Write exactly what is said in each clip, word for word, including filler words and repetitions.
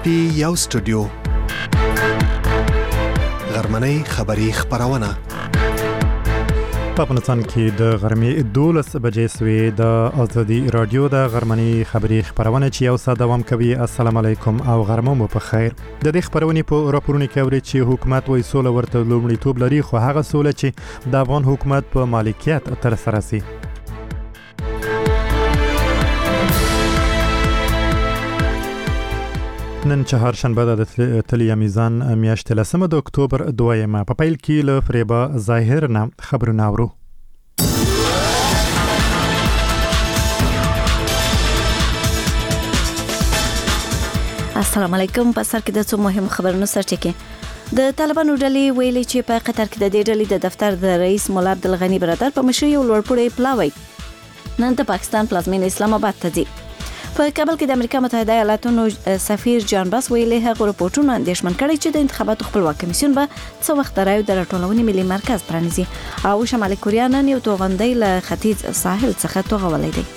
پی یو سټوډیو غرمنۍ خبری خبرونه په افغانستان کې د غرمې دولس بجې سوي د ازادي رادیو د غرمنۍ خبری خبرونه چې یو ساده دوام کوي. السلام علیکم او غرمه مو په خیر. د دې خبرونې په راپورونو کې اوري چې حکومت وایي سوله ورته لومړیتوب لري، خو هغه سوله چې د افغان حکومت په مالکیت تر سره سي. نن چهارشنبه د تلیا میزان میاشت لسمه د اکتوبر دویمه په پیل کې له فریبا ظاهر نه خبرونه اورو. السلام علیکم. په سر کې د څو مهم خبرونو سرټکی. د طالبانو ډلې ویلي چې په قطر کې د دې ډلې د دفتر د رئیس مولا عبدالغنی برادر په مشرۍ یو لوړپوړی پلاوی نن د پاکستان پلازمینه اسلام آباد ته ځي. په کابل کې د امریکا متحده ایالاتونو سفیر جان باس ویلي هغه رپورټونه اندېښمن کړي چې د انتخاباتو خپلواک کمیسیون به څو وخت رايو د راټولونې ملي مرکز پرانیزي او شمالي کوریا نن یو توغندۍ له ختیځ ساحل څخه توغولې دی.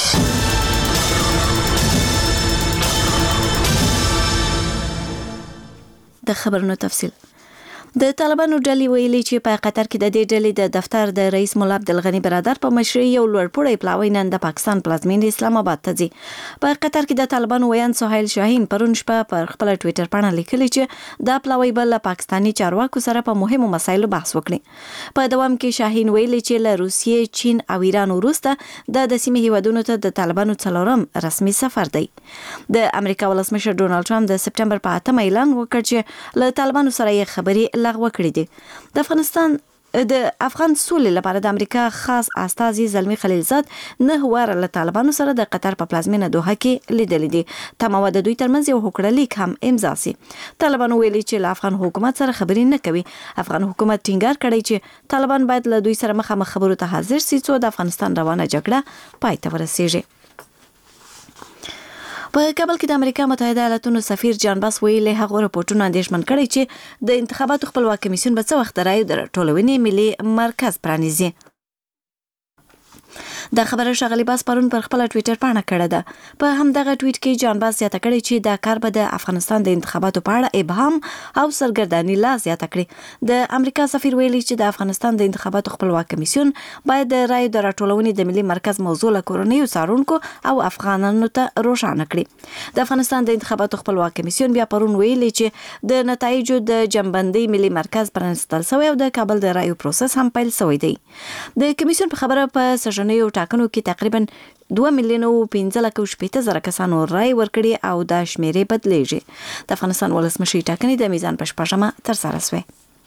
د خبرونو تفصیل. د طالبانو ډلې ویلي چې په قطر کې د دې ډلې د دفتر د رئیس مولا عبدالغنی برادر په مشرۍ یو لوړپوړی پلاوی نن د پاکستان پلازمینه اسلام آباد ته ځي. په قطر کې د طالبانو ویان سهیل شاهین پرون شپه پر خپل ټوئیټر باندې لیکلي چې دا پلاوی بل پاکستاني چارواکو سره په مهمو مسایلو بحث وکړي. په دوام کې شاهین ویلي چې له روسیې، چین او ایران وروسته د د سیمې هیوادونو ته د طالبانو څلورم رسمي سفر دی. د امریکا ولسمشر ډونالد ټرمپ د سپټمبر په اتمه اعلان وکړ چې له طالبانو سره یې خبري لغوه کړې دي. د افغانستان د افغان سولې لپاره د امریکا خاص استازي زلمی خلیلزاد نه واره له طالبانو سره د قطر په پلازمینه دوحه کې لیدل دي. تمام د دوی ترمنځ یو هوکړه لیک هم امضا سي. طالبانو ویلي چې له افغان حکومت سره خبرې نه کوي. افغان حکومت ټینګار کړی چې طالبان باید له دوی سره مخامخ خبرو ته حاضر سي څو د افغانستان روانه جګړه پای ته ورسیږي. په کابل کې د امریکا متحده ایالاتونو سفیر جان باس ویلي هغه رپورټونه اندېښمن کړي چې د انتخاباتو خپلواک کمیسیون به څه وخت رايو د ټولونې ملي مرکز پرانیزي. دا خبره ښاغلي باس پرون پر خپل ټوئیټر باندې کړه ده. په همدغه ټوئیټ کې جان باس زیاته کړې چې دا کار به د افغانستان د انتخاباتو په اړه ابهام او سرګرداني لا زیاته کړي. د امریکا سفیر ویلي چې د افغانستان د انتخاباتو خپلواک کمیسیون باید د رایو د راټولونې د ملي مرکز موضوع له کورنیو څارونکو او افغانانو ته روښانه کړي. د افغانستان د انتخاباتو خپلواک کمیسیون بیا پرون ویلي چې د نتایجو د جنبندۍ ملي مرکز پرانستل شوی او د کابل د رایو پروسس هم پیل شوی دی. د کمیسیون په خبره په سژنیو ټاکنو کې تقریبا دوه میلیونه او پنځه لکه شپېته زره کسانو رای ورکړي او دا شمیرې بدلیږي. د افغانستان ولسمشي ټاکنې د میزان په شپږمه ترسره شوې.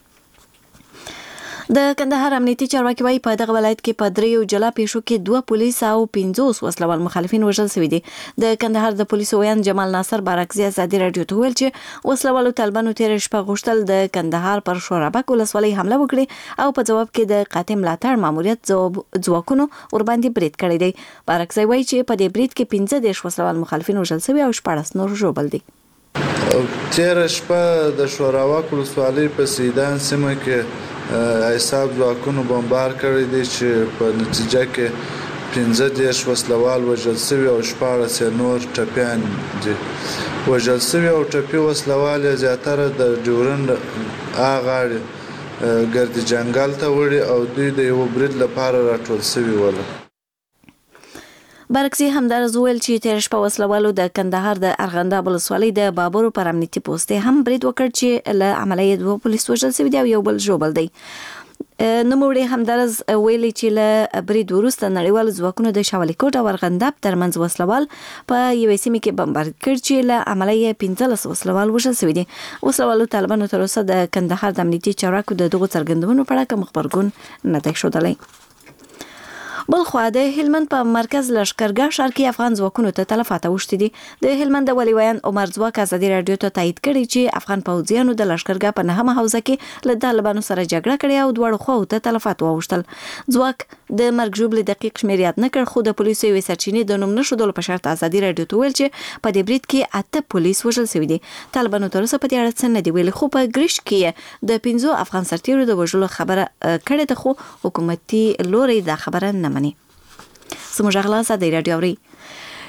د کندهار امنیتي چارواکي وايي په دغه ولایت کې په دریو جلا پیښو کې دوه پولیس او پنځوس وسلوال مخالفین وژل شوي دي. د کندهار د پولیسو ویان جمال ناصر بارکزي ازادي رادیو ته ویل چې وسلوالو طالبانو تیر شپه غوښتل د کندهار پر شورابک ولسوالۍ حمله وکړي او په جواب کې د قاتل ملاتړ ماموریت ځواکونو ورباندې برید کړی دی. بارکزي وايي چې په دې برید کې پنځه دېرش وسلوال مخالفین وژل شوي او شپاړس نور ژوبل دي. تیر شپه د شورابک ولسوالۍ په سیدان سیمه کې حساب ځواکونو بمبار کړی دی چې په نتیجه کې پنځه دېرش وسلوال وژل شوي او شپاړس نور ټپیان دي. وژل شوي او ټپي وسلوال زیاتره د ډیورنډ غاړې ګردي جنګل ته وړي او دوی د یو برید لپاره راټول شوي ول. بارکزي همدارز ویل چې تیر شپه وسلوالو د کندهار د ارغنداب ولسوالۍ د بابورو پر امنیتي پوسټ هم برید وکړ چې له عملیات دوه پولیس وژل شوي دي او یو بل ژوبل دی. نوموړي همدارز ویلي چې له برید وروسته نړیوال ځواکونو د شاولي کوټ او ارغنداب ترمنځ وسلوال په یوې سیمه کې بمبار کړ چې له عملیات پنځلس وسلوال وژل شوي دي. وسلوالو طالبانو تر اوسه د کندهار د امنیتي چارواکو د دغو څرګندونو په اړه کوم خبرګون نه دی ښودلی. بل خو د هلمند په مرکز لشکرګاه ښار کې افغان ځواکونو ته تلفات اوښتي دي. د هلمند د ولي ویان عمر ځواک ازادي رادیو ته تایید کړي چې افغان پوځیانو د لشکرګاه په نهمه حوزه کې له طالبانو سره جګړه کړې او دواړو خواو ته تلفات واوښتل. ځواک د مرګ ژوبلې دقیق شمېر یاد نه کړ، خو د پولیسو یوې سرچینې د نوم نه ښودلو په شرط ازادي رادیو ته ویل چې په دې برید کې اته پولیس وژل شوي دي. طالبانو تر اوسه په دې اړه څه نه دي ویلي، خو په ګرشت کې د پنځو افغان سرتیرو د وژلو خبره کړې ده، خو حکومتي لوري دا خبره نه مني. زموږ غلا ازادي رادیو اوري.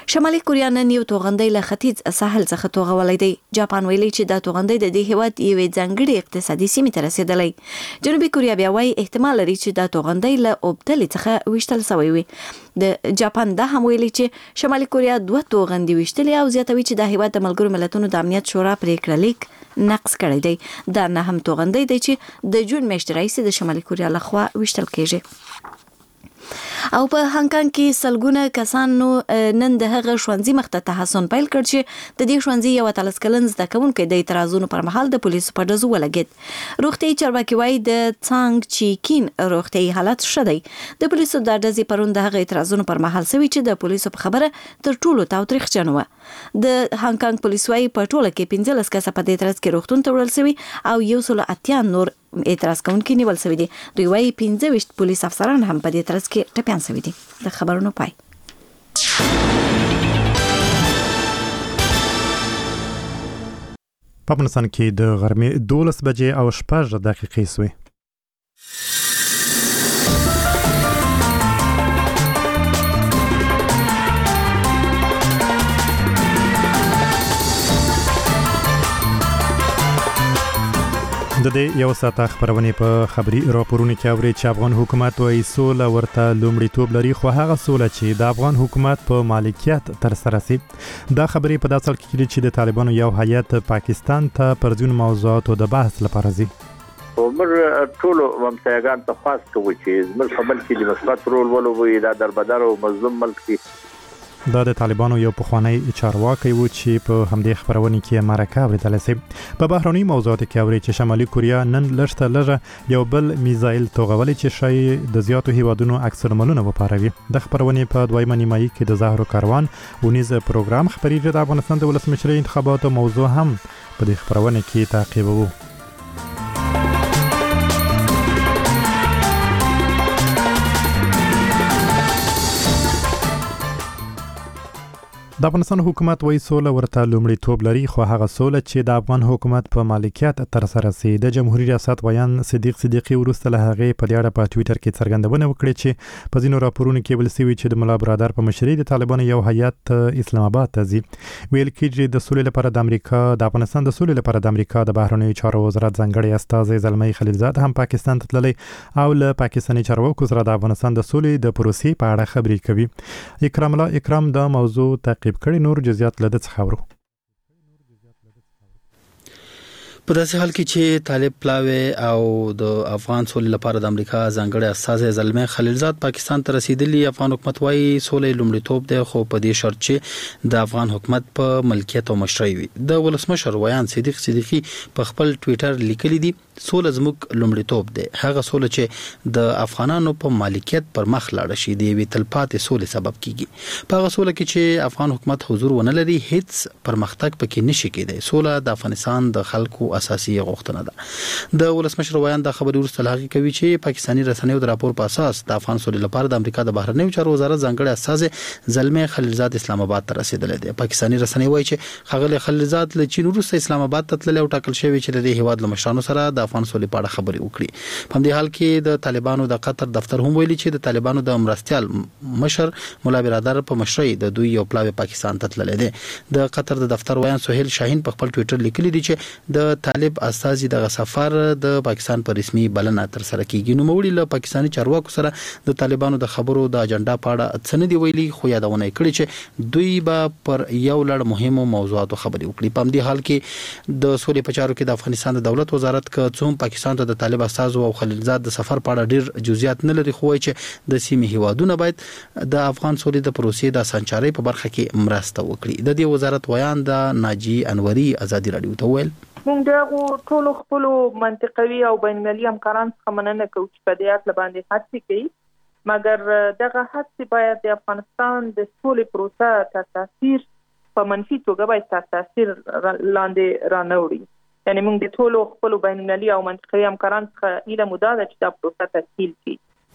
شمالي کوریا نن یو توغندۍ له ختیځ ساحل څخه توغولې دی. جاپان ویلي چې دا توغندۍ د دې هیواد یوې ځانګړې اقتصادي سیمې ته رسیدلې. جنوبي کوریا بیا وايي احتمال لري چې دا توغندۍ له اوبدلې څخه ویشتل شوی وي. د جاپان دا هم ویلي چې شمالي کوریا دوه توغندۍ ویشتلې او زیاتوي چې دا هیواد د ملګرو ملتونو د امنیت شورا پریکړه لیک نقض کړی دی. دا نه هم توغندۍ دی چې د جون میاشتې راهیسې د شمالي کوریا لخوا ویشتل کیږي. او په هانګ کانګ کې سلګونه کسانو نن د هغه ښوونځي مخته تحسن پیل کړ چې د دې ښوونځي یو اتلس کلن زده کوونکی د اعتراضونو پر مهال د پولیسو په ډزو ولګېد. روغتیايي چارواکي وایي د څانګ چیکین روغتیايي حالت ښه دی. د پولیسو د ډزې پرون د هغه اعتراضونو پر مهال سوي چې د پولیسو په خبره تر ټولو تاوتریخجن و. د هانګ کانګ پولیس وایي په ټوله کې پنځلس کسه په دې اعتراض کې روغتون ته وړل سوي او یو سل اتیا نور اعتراض کوونکي نیول شوي دي. دوی وایي پنځه ویشت پولیس افسران هم په دې اعتراض کې ټپیان شوي دي. د خبرونو پای. په افغانستان کې د غرمې دولس بجې او شپږ دقیقې سوې. د دې یو ساعت خبرونه په خبري راپورونه کې اوري چې افغان حکومت وايي سوله ورته لومړیتوب لري، خو هغه سوله چې د افغان حکومت په مالکیت تر سره سي. دا خبرې په داسې حال کې کېږي چې د طالبانو یو هیئت پاکستان ته پر ځینو موضوعاتو د بحث لپاره ځي. عمر ټولو ممتیاګان ته خاص کوي چې زموږ په ملک کې د مثبت رول ولوبوي، دا دربدر او مظلوم ملک دی. دا د طالبانو یو پخوانی چارواکی و چې په همدې خبرونه کې مرکه اورېدل سي. په بهرني موضوعاتو کې اوري چې شمالي کوریا نن لږ لږه یو بل میزایل توغولې چې شای د زیاتو هیوادونو اکثر ملونه وپاروي. د خبرونه په دویمه نیمایي کې د زهرو کاروان ونیز پروګرام خبري د افغانستان د ولسمشر انتخاباتو موضوع هم په دې خبرونه کې تعقیبوي. د افغانستان حکومت وایي سوله ورته لومړیتوب لري، خو هغه سوله چې د افغان حکومت په مالکیت تر سره سي. د جمهوریت ریاست ویان صدیق صدیقي وروسته له هغې په دې اړه په ټویټر کې څرګندونه وکړه چې په ځینو راپورونو کې ویل شوي چې د ملا برادر په مشرۍ د طالبانو یو هیئت اسلام آباد ته ځي. ویل کېږي د سولې لپاره د امریکا د افغانستان د سولې لپاره د امریکا د بهرنیو چارو وزارت ځانګړی استازی زلمي خلیلزاد هم پاکستان ته تللی او له پاکستاني چارواکو سره د افغانستان د سولې د پروسې په اړه خبرې کوي. اکرام الله اکرام دا موضوع تعقیب کړي، نور جزئیات له دې څخه ورو. په داسې حال کې چې طالب پلاوی او د افغان سولې لپاره د امریکا ځانګړی استازی زلمي خلیلزاد پاکستان ته رسیدلی، افغان حکومت وايي سولې لومړیتوب دی، خو په دې شرط چې د افغان حکومت په ملکیت او مشرۍ وي. د ولسمشر ویان صدیق صدیقي په خپل ټویټر لیکلی دی سوله زموږ لومړیتوب دی، هغه سوله چې د افغانانو په مالکیت پر مخ لاړ شي د یوې تلپاتې سولې سبب کیږي. په هغه سوله کې چې افغان حکومت حضور ونه لري هیڅ پرمختګ پکې نشي کېدی. سوله د افغانستان د خلکو اساسي غوښتنه ده. د ولسمشر ویان د خبري وروسته لاغي کوي چې پاکستاني رسنیو د راپور په اساس د افغان سولې لپاره د امریکا د بهرنیو چارو وزارت ځانګړی استازی زلمي خلیلزاد اسلام آباد ته رسیدلی دی. پاکستاني رسنۍ وایي چې خغل خلیلزاد له چین وروسته اسلام آباد ته تللی او ټاکل شوی چې د هیواد له مشرانو سره د افغان سولې په اړه خبرې وکړي. په دې حال کې د طالبانو د قطر دفتر هم ویلي چې د طالبانو د مرستيال مشر مولا برادر په مشرۍ د دوی یو پلاوی پاکستان ته تللی دی. د قطر د دفتر ویان سہیل شاهین په خپل ټویټر لیکلی دی چې د طالب استازي د سفر د پاکستان په رسمي بلنه تر سره کیږي. نو موړي له پاکستاني چارواکو سره د طالبانو د خبرو د اجنډا په اړه څه دی ویلي، خو یادونه کړې چې دوی به پر یو لړ مهمو موضوعاتو خبرې وکړي. په دې حال کې د سولې په چارو کې د افغانستان د دولت وزارت ک څوم پاکستان ته د طالب استازو او خلیلزاد د سفر په اړه ډیر جزئیات نه لري، خو چې د سیمې هیوادونه باید د افغان سولې د پروسې د سنچارۍ په برخه کې مرسته وکړي. د دې وزارت ویان د ناجی انوري ازادي رادیو ته ویل موږ دغه ټولو خپل منطقوي او بین المللي همکاران څخه مننه کوو چې په دې اړه باندې هڅې کوي، مګر دغه هڅې باید د افغانستان د سولې پروسه تر تاثیر په منفي توګه باید تر تاثیر لاندې رانوړي. یعنی موږ د ټولو خپل بین المللي او منطقوي همکاران څخه هیله مو ده چې دا پروسه تسهیل کړي.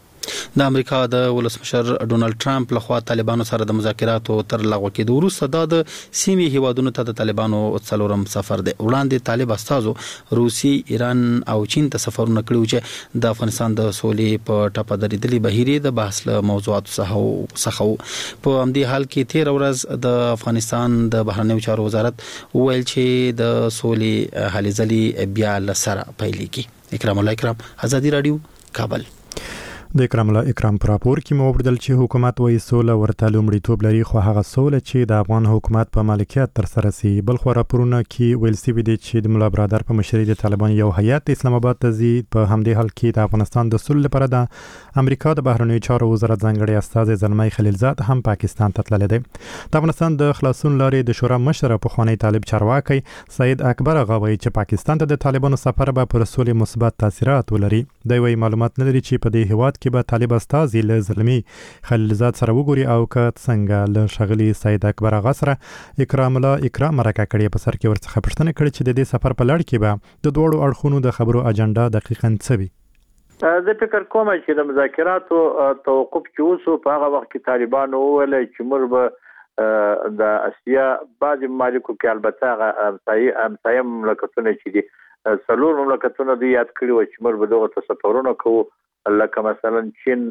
د امریکا د ولسمشر ډونالد ټرمپ لخوا طالبانو سره د مذاکراتو تر لغوه کېدو وروسته د سیمې هیوادونو ته د طالبانو څلورم سفر دی. وړاندې طالب استازو روسي، ایران او چین ته سفرونه کړي چې د افغانستان د سولې په ټاپه درېدلې بهیرې د بحث له موضوعاتو څخه په همدې حال کې تیر ورځ د افغانستان د بهرنیو چارو وزارت وویل چې د سولې هلې ځلې بیا له سره پیلېږي. اکرام الله اکرام، ازادي رادیو، کابل. د اکرام الله اکرام پر راپور کې مو وردل چې حکومت وایي سوله ورته لومړیتوب لري، خو هغه سوله چې د افغان حکومت په مالکیت تر سره سي. بل خو راپورونه کې ویل سوي دي چې د مولا برادر په مشرۍ د طالبان یو هیئت اسلام آباد ته ځي. په همدې حال کې د افغانستان د سولې لپاره د امریکا د بهرنیو چارو وزارت ځانګړی استازی زلمي خلیلزاد هم پاکستان ته تللی دی. د افغانستان د خلاصون لارې د شورا مشر پخوانی طالب چارواکي سید اکبر آغا وایي چې پاکستان ته د طالبانو سفر به پر سولې مثبت تاثیرات ولري. دوی وایي معلومات نه لري چې په دې هیواد کې به طالب استازي له زلمي خلیلزاد سره وګوري او که څنګه له شغلي سید اکبر آغا سره اکرام الله اکرام مرکه کړي. په سر کې ورڅخه پوښتنه کړې چې د دې سفر په لړ کې به د دوړو اړخونو د خبرو اجنډا دقیقاً څه وي. زه فکر کوم چې د مذاکراتو توقف چې وسو په هغه وخت کې طالبانو وویل چې موږ به د اسیا بعض ممالکو کې البته همسایه همسایه مملکتونه چې دي څلور مملکتونه دي یاد کړي و چې موږ به دغه سفرونه کوو، لکه مثلا چین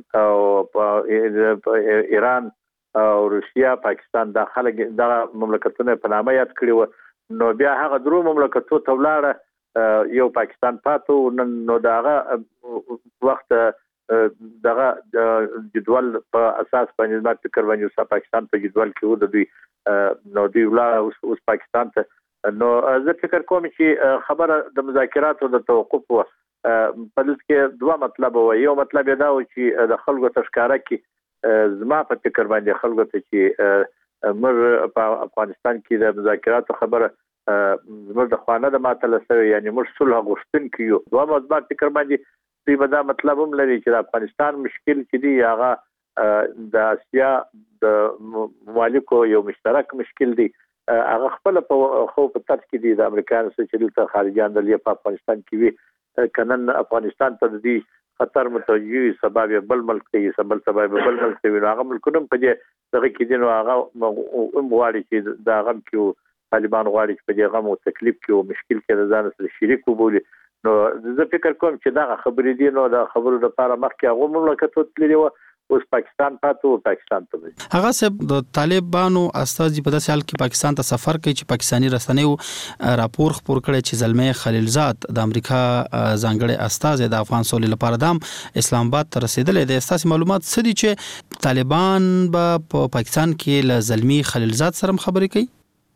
او ایران او روسیا، پاکستان، دا خلک دا مملکتونه په نامه یاد کړي و. نو بیا هغه درو مملکتو ته ولاړه، یو پاکستان پاتو. نو داغه وخت دغه جدول په اساس باندې ما فکر باندې اوس پاکستان په جدول کې و د دوی نو دوی ولاړه اوس پاکستان ته. نو زه فکر کوم چې خبره د مذاکراتو د توقف و په دې کې دوه مطلب و. یو مطلب دا و چې د خلکو تشکاره کې زما په فکر باندې خلکو ته چې موږ په افغانستان کې د مذاکراتو خبره موږ د خوانه د ماتله سوی، یعنی موږ صلح غوښتونکي یو. دوه مطلب فکر باندې دوی به دا مطلب هم لري چې د افغانستان مشکل چې دی هغه د اسیا د ممالکو یو مشترک مشکل دی. هغه خپل په خو په تر کې دي د امریکایانو سره چې دلته خارجيان د په افغانستان کې وي، کنن افغانستان ته دي خطر متوجي سبب بل ملک دی، سبب سبب بل ملک دی. هغه ملکونه په دې دغه کې دي نو هغه هم غواړي چې دا غم کې طالبان غواړي چې په دې غم او تکلیف کې او مشکل کې د ځان سره شریک وبولي. نو زه فکر کوم چې دا خبرې دي نو دا خبرو لپاره مخکې هغه مملکتو تللی و، اوس پاکستان پاتو پاکستان ته. هغه سب د طالبانو استازي په داسې حال کې پاکستان ته سفر کوي چې پاکستاني رسنیو راپور خپور کړی چې زلمي خلیلزاد د امریکا ځانګړي استازي د افغان سولې لپاره د اسلام آباد ته رسیدلې د اساسي معلومات څه دي چې طالبان به په پاکستان کې له زلمي خلیلزاد سره خبرې کوي.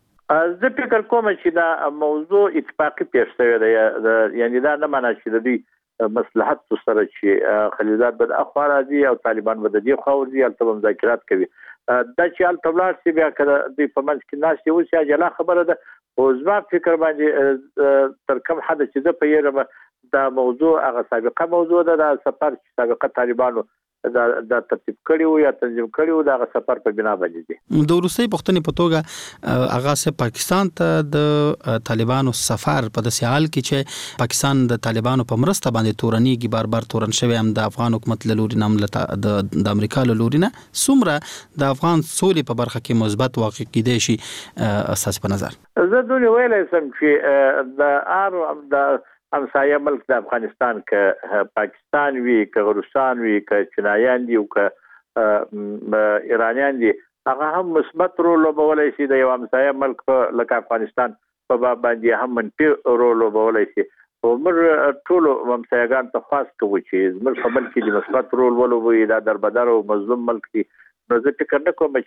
زه فکر کوم چې دا موضوع اتفاقی پیښ شوی دی، یعنی دا نه معنی چې د دې مصلحت سره چې خلیلزاد به اخوا راځي او طالبان به د دې خوا ورځي او مذاکرات کوي. دا چې ال تبلار سی بیا کړه د پمنځ کې ناس یو چې جلا خبره ده. او زما فکر باندې تر کوم حد چې زه په یوه دا موضوع هغه سابقه موضوع ده، د سفر سابقه طالبانو دا د ترتیب کړي او یا تنظیم کړي او دا سفر په بنا باندې دي. د روسي پښتنې په توګه هغه سه پاکستان ته د طالبانو سفر په داسې حال کې چې پاکستان د طالبانو په مرسته باندې تورنيږي، بار بار تورن شوی هم د افغان حکومت له لوري نام د امریکا له لوري نه څومره د افغان سولې په برخه کې مثبت واقع کېدای شي اساس په نظر. زه دوی ویلای سم چې د ار د همسایه ملک د افغانستان که پاکستان وي، که روسان وي، که چینایان دي او که ایرانیان دي، هغه هم مثبت رول لوبولی شي. د یو همسایه ملک لکه افغانستان په باب باندې هم منفي رول لوبولی شي. او موږ ټول همسایګان ته خاص کوو چې زموږ په ملک کې د مثبت رول ولوبوي. دا دربدر او مظلوم ملک دی. نو زه فکر نه کوم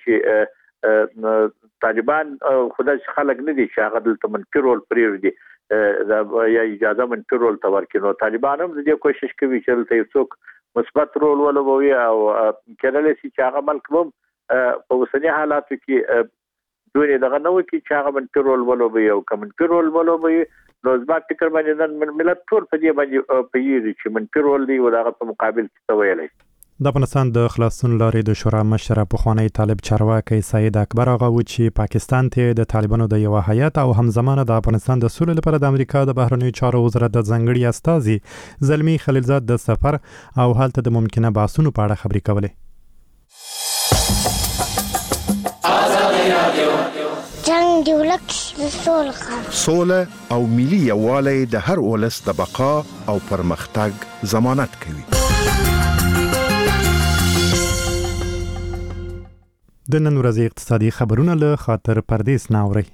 چې طالبان خدای خلک نه دي چې هغه دلته منفي رول پرېږدي دا یا اجازه منفي رول ته ورکړي. نو طالبان هم د دې کوشش کوي چې دلته یو څوک مثبت رول ولوبوي او کېدلی شي چې هغه ملک هم په اوسني حالاتو کې دوی دغه نه وکړي چې هغه منفي رول ولوبوي او که منفي رول ولوبوي نو زما فکر باندې نن ملت ټول په دې باندې پوهېږي چې منفي رول دی او د هغه په مقابل کې څه ویلی. د افغانستان د خلاصون لارې د شورا مشر پخوانی طالب چارواکي سید اکبر آغا و چې پاکستان ته د طالبانو د یو هیئت او همزمانه د افغانستان د سولې لپاره د امریکا د بهرنیو چارو وزارت د ځنګړي استازي زلمی خلیلزاد د سفر او حالت د ممکنه بحثونو په اړه خبرې کولې. جنگ دی ولک د سولخه سوله او ملي یووالی د هر ولس د بقا او پرمختګ ضمانت کوي. د نن ورځې اقتصادي خبرونه له خاطر پردیس ناوري.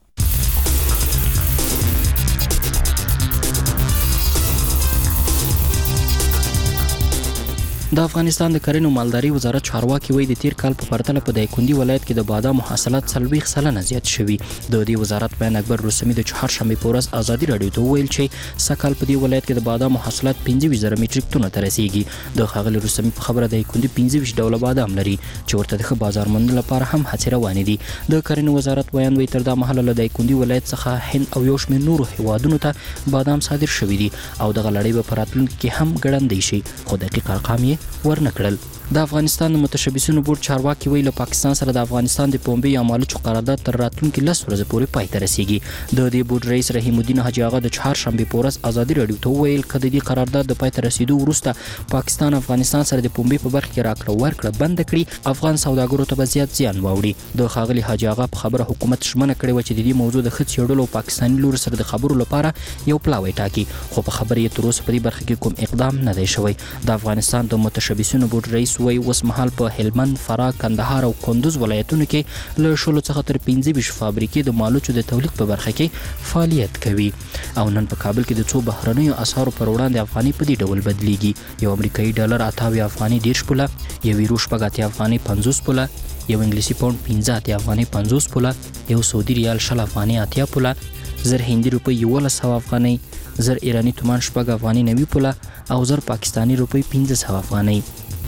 د افغانستان د کرنې او مالداري وزارت چارواکي وایي د تیر کال په پرتله په دایکنډي ولایت کې د بادامو حاصلات څلوېښت سلنه زیات شوي. د دې وزارت بیان اکبر رستمي د چهارشنبې په ورځ ازادي راډیو ته وویل چې سږ په دې ولایت کې د بادامو حاصلات پنځه ویشت زره میټریک ټنو ته رسیږي. د ښاغلي رستمي په خبره دایکنډي پنځه ویشت ډوله بادام لري چې ورته د ښه بازار موندلو لپاره هم هڅې روانې دي. د کرنې وزارت بیان وایي تر دا مهاله له دایکنډي ولایت څخه هند او یو شمېر نورو هیوادونو ته بادام صادر شوي دي او دغه لړۍ به په راتلونکي کې هم ګړندۍ شي، خو دقیق ارقام یې ورنه کړل. د افغانستان د متشبثینو بورډ چارواکي ویل پاکستان سره د افغانستان د پومبي یا مالوچو قرارداد تر راتلونکي لس ورځې پورې پای ته رسیږي. د دې بورډ رئیس رحیم الدین حاجی آغا د چهارشنبې په ورځ ازادي راډیو ته وویل که د دې قرارداد د پای ته رسیدو وروسته پاکستان افغانستان سره د پومبي په برخه کې راکړه ورکړه بند کړي، افغان سوداګرو ته به زیات زیان واوړي. د ښاغلي حاجی آغا په خبره حکومت ژمنه کړې و چې د دې موضوع د ښه څېړلو او پاکستاني لوري سره د خبرو لپاره یو پلاوی ټاکي، خو په خبره یې تر اوسه په دې برخه کې کوم اقدام نه دی شوی. د افغانستان د متشبثینو بورډ رئیس وایي اوس مهال په هلمند، فراه، کندهار او کندوز ولایتونو کې له شلو څخه تر پنځه ویشت فابریکې د مالوچو د تولید په برخه کې فعالیت کوي. او نن په کابل کې د څو بهرنیو اسعارو پر وړاندې افغاني په دې ډول بدلیږي. یو امریکایي ډالر اتاوي افغاني دېرش پوله، یو یورو شپږ اتیا افغاني پنځوس پوله، یو انګلیسي پاونډ پنځه اتیا افغاني پنځوس پوله، یو سعودي ریال شل افغاني اتیا پوله، زر هندي روپۍ یولس سوه افغانۍ، زر ایرانی تومان شپږ افغاني نوي پوله او زر پاکستاني روپۍ پنځه سوه افغانۍ.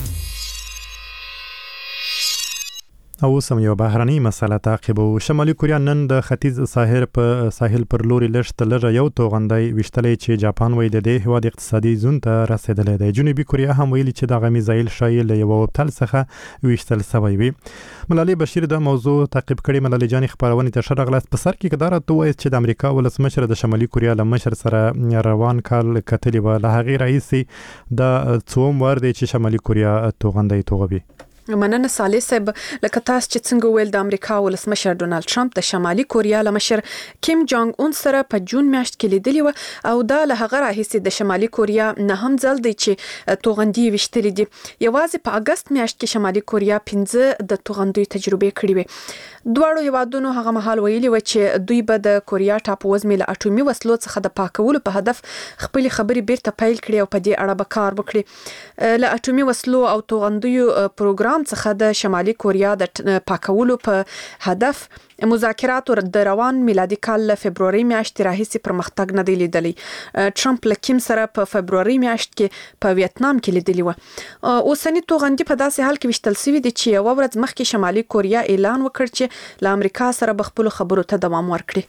او سم یو بهرنی مسله تعقیبو. شمالي کوریا نن د ختیځ ساحل په ساحل پر لوري لشت لږه یو توغندی وشتلې چې جاپان وایي د دې هیواد اقتصادي زون ته رسیدلی دی. جنوبي کوریا هم ویلي چې دغه میزایل شایي له یو وبتل څخه وشتل سوی وي. ملالۍ بشیر د موضوع تعقیب کړي. ملالۍ جانې خبرونې ته ښه راغلاست. په سر کې کدارت وایي چې د امریکا ولسمشر د شمالي کوریا له مشر سره روان کال کتلې وه، له هغې راهیسې د څوم وار دی چې شمالي کوریا توغندی توغوي. مننه صالح صاحب. لکه تاسو چې څنګه ویل د امریکا ولسمشر ډونالد ټرمپ د شمالي کوریا له مشر کیم جونګ اون سره په جون میاشت کې لیدلی و او دا له هغه راهیسې د شمالي کوریا نه هم ځل دی چې توغندي وشتلې دي. یوازې په اگست میاشت کې شمالي کوریا پنځه د توغندي تجربه کړې وي. دواړو هیوادونو هغه مهال ویلي و چې دوی به د کوریا ټاپووزمې له اټومي وسلو څخه د پاکولو په هدف خپل خبرې بیرته پیل کړي او په دې اړه به کار وکړي. له اټومي وسلو او توغندیو پروګرام څخه د شمالي کوریا د پاکولو په هدف مذاکرات د روان میلادي کال له فبروري میاشتې راهیسې پرمختګ نه دی لیدلی. ټرمپ له کیم سره په فبروري میاشت کې په ویتنام کې لیدلی و. اوسنی توغندي په داسې حال کې وشتل سوي دي چې یوه ورځ مخکې شمالي کوریا اعلان وکړ چې له امریکا سره به خپلو خبرو ته دوام ورکړي.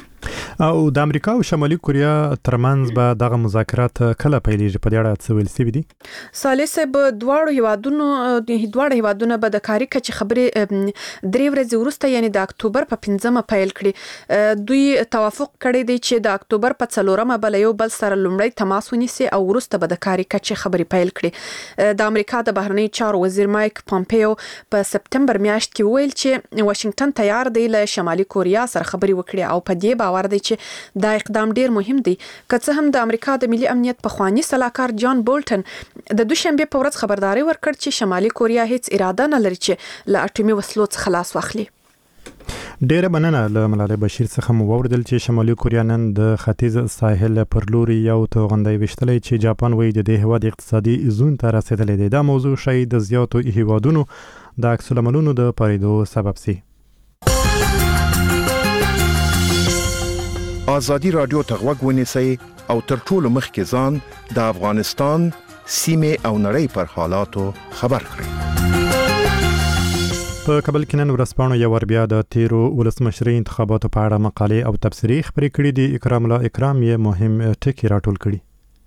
او د امریکا او شمالي کوریا ترمنځ به دغه مذاکرات کله پیلېږي؟ په دې اړه څه ویل سوي دي؟ صالح صاحب دواړو هیوادونو دواړه هیوادونه به د کاري کچې خبرې درې ورځې وروسته یعنی د اکتوبر په پنځمه پیل کړي. دوی توافق کړی دی چې د اکتوبر په څلورمه به له یو بل سره لومړی تماس ونیسي او وروسته به د کاري کچې خبرې پیل کړي. د امریکا د بهرنیو چارو وزیر مایک پامپیو په سپتمبر میاشت کې ویل چې واشنگټن تیار دی له شمالي کوریا سره خبرې وکړي او په دې باور دی چې دا اقدام ډیر مهم دی. که څه هم د امریکا د ملي امنیت پخوانی سلاکار جان بولټن د دوشنبه په ورځ خبرداري ورکړ چې شمالي کوریا هیڅ اراده نه لري چې له اټومي وسلو څخه لاس واخلي. ډیره مننه له ملالۍ بشیر څخه مو واوریدل چې شمالي کوریا نن د ختیځ ساحل پر لوري یو توغندی وشتلی چې جاپان وایي د دې هیواد اقتصادي زون ته رسیدلی دی. دا موضوع شاید د زیاتو هیوادونو د عکس العملونو د پاریدو سبب سي. ازادي رادیو ته غوږ ونیسئ او تر ټولو مخکې ځان د افغانستان سیمې او نړۍ پر حالاتو خبر کړئ. په کابل کې نن ورځپاڼو یو ور بیا د تیرو ولسمشري انتخاباتو په اړه مقالې او تبصرې خپرې کړې دي. اکرام الله اکرام یې مهم ټکي راټول کړي.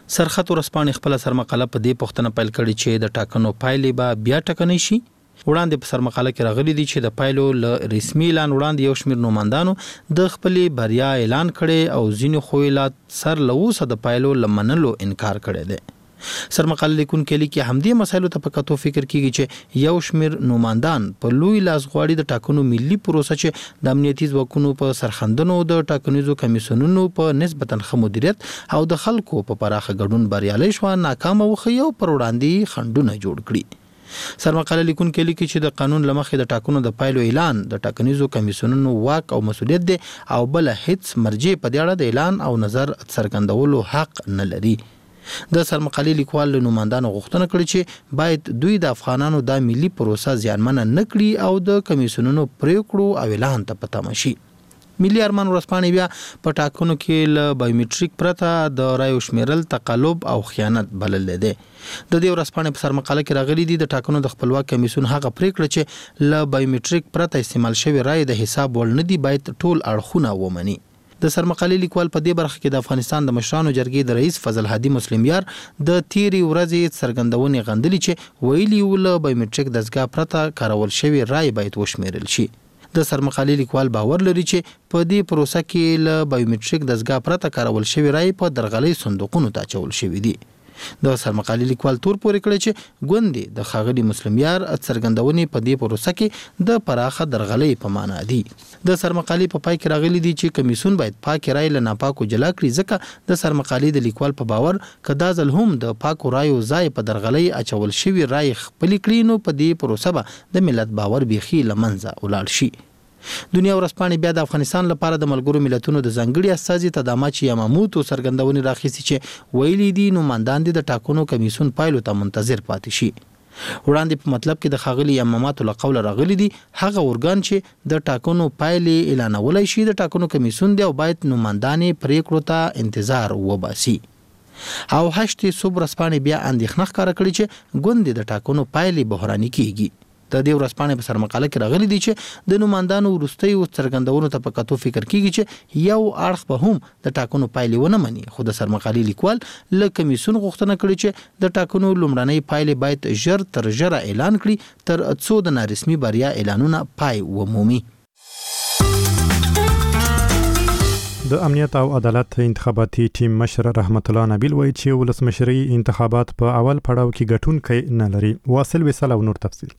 سرخط ورسپانې خپل سرمقاله په دې پوښتنه پیل کړې چې د ټاکنو پایلې به بیا ټاکنې شي. وړاندې په سرمقاله کې راغلي دي چې د پایلو له رسمي اعلان وړاندې یو شمېر نوماندانو د خپلې بریا اعلان کړي او ځینو خو یې لا سر له اوسه د پایلو له منلو انکار کړی دی. سرمقاله لیکونکي لیکي همدې مسایلو ته په کتو فکر کیږي چې یو شمېر نوماندان په لوی لاس غواړي د ټاکنو ملي پروسه چې د امنیتي ځواکونو په سرخندنو د ټاکنیزو کمیسیونونو په نسبتا ښه مدیریت او د خلکو په پراخه ګډون بریالي شو ناکامه وخی او پر وړاندې خنډونه جوړ کړي. سرمقاله لیکونکي لیکي چې د قانون لمخې د ټاکنو د پایلو اعلان د ټاکنیزو کمیسیونونو واک او مسولیت دی او بل هیڅ مرجع په دې اړه د اعلان او نظر څرګندولو حق نه لري. د سرمقالې لیکوال له نوماندانو غوښتنه کړې چې باید دوی د افغانانو د ملي پروسه زیانمنه نه کړي او د کمیسیونونو پریکړو او اعلان ته په تمه شي. ملي ارمان ورځپاڼې بیا په ټاکنو کې له بایومټریک پرته د رایو شمیرل تقلب او خیانت بلل دی. د دې ورځپاڼې په سرمقاله کې راغلي دي د ټاکنو د خپلواک کمیسیون هغه پریکړه چې له بایومټریک پرته استعمال شوی رای د حساب وړ نه دی باید ټول اړخونه ومني. د سرمقالې لیکوال په دې برخه کې د افغانستان د مشرانو جرګې د رئیس فضل هادي مسلم یار د تیری ورځې څرګندونې غندلې چې ویلي ول بایومټریک دستګاه پرته کارول شوی رای باید وشمیرل شي. د سرمقالې لیکوال باور لري چې په دې پروسه کې له بایومټریک دستګاه پرته کارول شوی رای په درغلي صندوقونو ته اچول شوی دی. د سرمقالې لیکوال تور پورې کړی چې ګوندې د ښاغلي مسلم یار څرګندونې په دې پروسه کې د پراخه درغلۍ په معنا دي. د سرمقالې په پای کې راغلي دي چې کمیسیون باید پاک رای له ناپاکو جلا کړي ځکه د سرمقالې د لیکوال په باور که دا ځل هم د پاکو رایو ځای په درغلۍ اچول شوي رای خپلې کړي نو په دې پروسه به د ملت باور بیخي له منځه ولاړ شي. دنیا ورځپاڼې بیا د افغانستان لپاره د ملګرو ملتونو د ځانګړي استازي تدامچ یاماموتو څرګندونې راخیستې چې ویلي دي نوماندان دي د ټاکنو کمیسیون پایلو ته منتظر پاتې شي. وړاندې په مطلب کې د ښاغلي یاماماتو له قوله راغلي دي هغه ارګان چې د ټاکنو پایلې اعلانولی شي د ټاکنو کمیسیون دی او باید نوماندان پریکړو ته انتظار وباسي. او هشتې صبح ورځپاڼې بیا اندېښنه ښکاره کړې چې ګوندې د ټاکنو پایلې بحراني کیږي. د دې ورځپاڼې په سرمقاله کې راغلي دي چې د نوماندانو وروستیو څرګندونو ته په کتو فکر کیږي چې یو اړخ به هم د ټاکنو پایلې ونه مني خو د سرمقالې لیکوال له کمیسیون غوښتنه کړې چې د ټاکنو لومړنۍ پایلې باید ژر تر ژره اعلان کړي تر څو د نارسمي بریا اعلانونه پای ومومي. د امنیت او عدالت انتخاباتي ټیم مشر رحمت الله نبیل وایي چې ولسمشري انتخابات په اول پړاو کې ګټونکي نه لري. واصل وصل او نور تفصیل.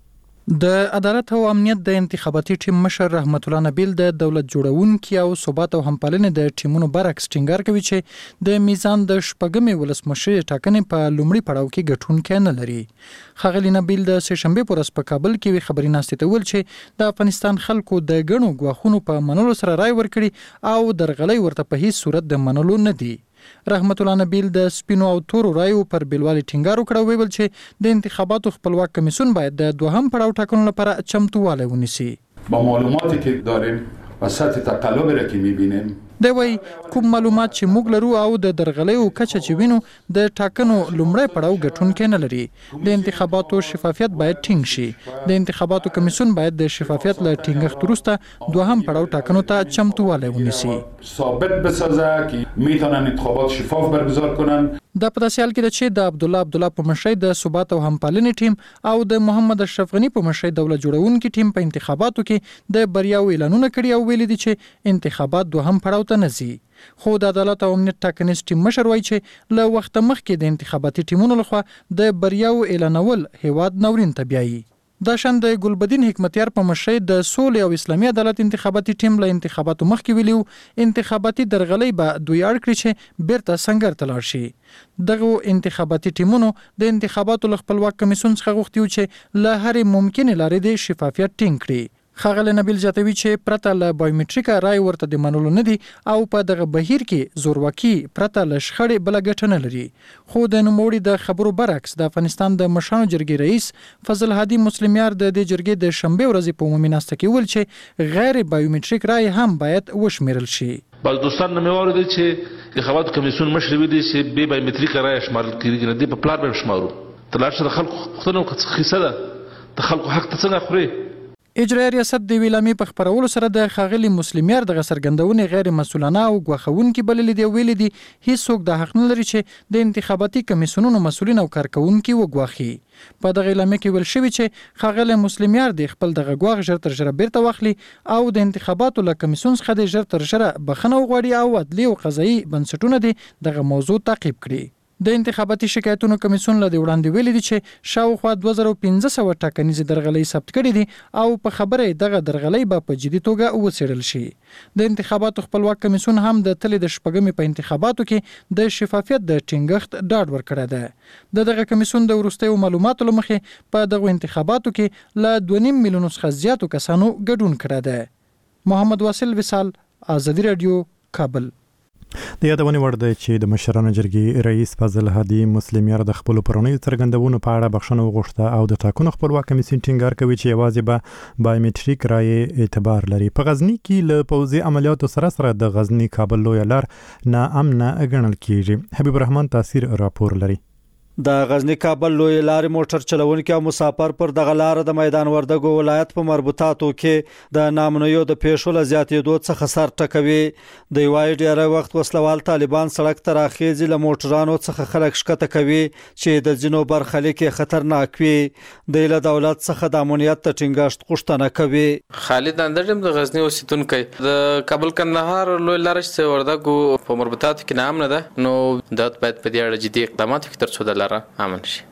د عدالت او امنیت د انتخاباتي ټیم مشر رحمت الله نبیل د دولت جوړونکي او ثبات او همپالنې د ټیمونو برعکس ټینګار کوي چې د میزان د شپږمې ولسمشري ټاکنې په لومړي پړاو کې ګټونکي نه لري. ښاغلي نبیل د سهشنبه پر ورځ په کابل کې خبري ناستې ته ویل چې د افغانستان خلکو د غنو غواخونو په منلو سره رای ورکړي او درغلي ورته په هیڅ صورت د منلو نه دي. رحمت الله نبیل د سپینو او تورو رایو پر بیلوالي ټینګار وکړ ویل چې د انتخاباتو خپلواک کمیسیون باید د دوهم پړاو ټاکنو لپاره چمتووالی ونیسي. با معلوماتی که داریم و سطح تقلبی را که می‌بینیم دی وایي کوم معلومات چې موږ لرو او د درغلیو کچه چې وینو د ټاکنو لومړی پړاو ګټونکی نه لري. د انتخاباتو شفافیت باید ټینګ شي. د انتخاباتو کمیسیون باید د شفافیت له ټینګښت وروسته دوهم پړاو ټاکنو ته چمتووالی ونیسي. ثابت بسازه که میتونن انتخابات شفاف برگزار کنن. دا په داسې حال کې ده چې د عبدالله عبدالله په مشرۍ د ثبات او همپالنې ټیم او د محمد اشرف غني په مشرۍ دولت جوړونکي ټیم په انتخاباتو کې د بریاو اعلانونه کړي او ویلي دي چې انتخابات دوهم پړاو ته نه ځي. خو د عدالت او امنیت ټاکنیز ټیم مشر وایي چې له وخته مخکې د انتخاباتي ټیمونو لخوا د بریاو اعلانول هیواد ناورین ته بیایي. دا شان د ګلبدین حکمتیار په مشرۍ د سولې او اسلامي عدالت انتخاباتي ټیم له انتخاباتو مخکې ویلو انتخاباتي درغلۍ به دوی اړ کړي چې بیرته سنګر ته لاړ شي. دغه انتخاباتي ټیمونو د انتخاباتو له خپلواک کمیسیون څخه غوښتي و چې له هرې ممکنې لارې د شفافیت ټینګ کړي. ښاغلی نبیل زیاتوي چې پرته له بایومټریکه رای ورته د منلو نه دي او په دغه بهیر کې زورواکي پرته له شخړې بله ګټه نه لري. خو د نوموړي د خبرو برعکس د افغانستان د مشرانو جرګې رئیس فضل هادي مسلم یار د دې جرګې د شنبې ورځې په عمومي ناسته کې ویل چې غیر بایومټریک رای هم باید وشمیرل شي. بعض دوستان مې واورېدل چې انتخاباتو کمیسیون مشر ویلي چې بې بایومټریکه رای شمارل کېږي نه دې په پلان به شمارو. ته لاړ شه د خلکو پوښتنه وکړه څه کیسه ده د خلکو حق ته څنګه خورې. اجرایي ریاست د ویلامي په خبرولو سره د خاغلی مسلمیار د غسرګندونې غیر مسؤلانه او غوښونکي بللې دی ویل دي هیڅوک د حق نه لري چې د انتخاباتي کمیسیونونو مسؤلین او کارکونکي وګواخي. په دغه اعلامیه کې ویل شوی چې خاغلی مسلمیار د خپل دغه غواغ ژر تر ژره بیرته واخلي او د انتخاباتو له کمیسیون څخه د ژر تر ژره بخښنه وغواړي او عدلي او قضایي بنسټونه دي دغه موضوع تعقیب کړي. د انتخاباتي شکایتونو کمیسیون له وړاندې ویلي دي چې شاوخوا دوه زره پنځه سوه ټاکنیزې درغلۍ ثبت کړي دي او په خبره دغه درغلۍ به په جدي توګه وڅېړل شي. د انتخاباتو خپلواک کمیسیون هم د تلې د شپږمې په انتخاباتو کې د شفافیت د ټینګښت ډاډ ورکړی دی. د دغه کمیسیون د وروستیو معلوماتو له مخې په دغو انتخاباتو کې له دوه نیم میلیونو څخه زیاتو کسانو ګډون کړی دی. محمد واصل وصال، آزادي راډیو، کابل. د یادونې وړ دی چې د مشرانو جرګې رئیس فضل هادي مسلمیار د خپلو پرونیو څرګندونو په اړه بخښنه وغوښته او د ټاکنو خپلواک کمیسیون ټینګار کوي چې یوازې به بایومټریک رایې اعتبار لري. په غزني کې له پوځي عملیاتو سره سره د غزني کابل لویه لار ناامنه ګڼل کیږي. حبیب الرحمن تاثیر راپور لري. د غزنی کابل لوی لارې موټر چلونکي او مسافر پر دغه لار د میدان وردګو ولایت په مربوطاتو کې د نامنویو د پیښو له زیاتېدو څخه سر ټکوي. د یوای ډیری وخت وسلوال طالبان سړک ته راخېځي له موټرانو څخه خلک ښکته کوي چې د ځینو برخلیک خطرناک وي. د له دولت څخه د امنیت د ټینګښت غوښتنه کوي. خالد اندرم د غزنی اوسیدونکی د کابل کندهار لوی لارې چې وردګو په مربوطاتو کې نامنه ده نو دولت باید په دې اړه جدي اقدامات وکړي ترڅو د امن شي.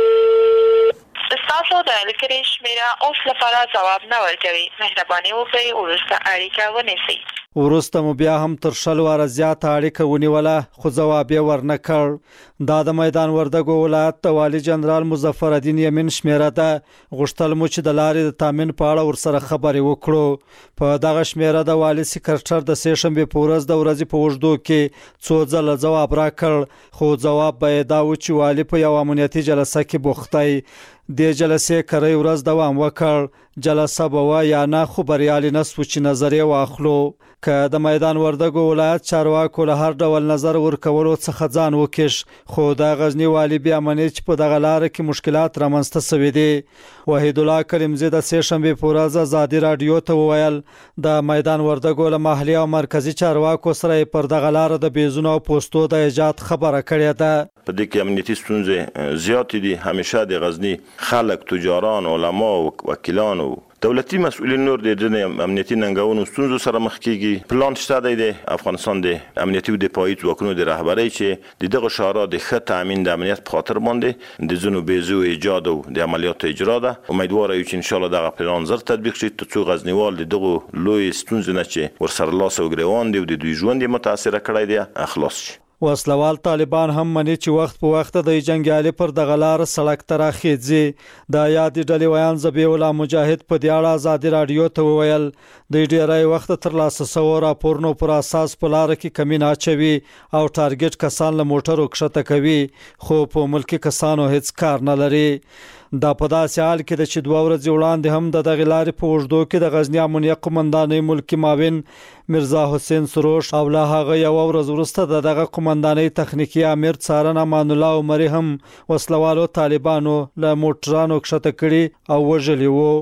تاسو د لیکري شمیره اوس لپاره جواب نه ورکوي. مهرباني وکړئ ورسته اړیکه ونیسئ. ورسته مو بیا هم تر شل واره زیاته اړیکه ونیوله خو ځواب یې ورنه کړ. دا د میدان وردګو ولایت د والي جنرال مظفر الدین یمین شمیره ده. غوښتل مو چې د لارې د تامین په اړه ورسره خبرې وکړو. په دغه شمیره د والي سکرټر د سې شنبې په ورځ د ورځې په اوږدو کې څو ځله ځواب راکړ خو ځواب به یې دا و چې والي په یو امنیتي جلسه کې بوخت دی. د جلسې کری ورځ دوام وکړ. جلسه به و یا نه خو بریالي نه سو چې نظر یې واخلو. که د میدان وردګو ولایت چارواکو له هر ډول نظر ورکولو څخه ځان وکړ خو د غزنی والي بیا مني چې په دغه لار کې مشکلات رامنځته شوي دي. وحید الله کریمزی د سې شنبې په ورځ آزادي راډیو ته وویل د میدان وردګو له محلي او مرکزی چارواکو سره پر دغه لار د بیزونو او پوسټو د ایجاد خبره کړې ده. په دې کې امنیتي ستونزې زیاتې دي. همیشه د غزنی خلک، تجاران، علما او وکیلان او دولتي مسؤلین نور د امنیتي ننګونو ستونزو سره مخ کیږي. پلان شته دی د افغانستان د امنیتي او دفاعي ځواکونو د رهبرۍ چې د دغه شورا د ښه تامین د امنیت په خاطر باندې د ځینو بیزو ایجاد او د عملیاتو اجرا ده. امیدوار یو چې ان شاء الله دغه پلان زر تطبیق شي ترڅو غزنیوال د دغه لوی ستونزې نه چې ورسره لاس او ګریوان دی او د دوی ژوند متاثر کړی دی خلاص شي. وسلوال طالبان هم مني چې وخت په وخت د جنگیالي پر دغه لار سړک ته راخېځي. د یادې ډلې ویان ذبیح الله مجاهد په دې اړه آزادي راډیو ته وویل د ډیری وخت ترلاسه شوو راپورونو پر اساس په لار کې کمین اچوي او ټارګټ کسان له موټرو کښته کوي خو په ملکی کسانو هیڅ کار نه لري. دا په داسې حال کې د چې دوه ورځې وړاندې هم د دغه لارې په اوږدو کې د غزنی امنیه قومندانۍ ملکی معاون مرزا حسین سروش او له هغه یو ورځ وروسته د دغه قومندانۍ تخنیکی امیر څارن امان الله عمري هم وسلوالو طالبانو له موټرانو کښته کړي او وژلي وو.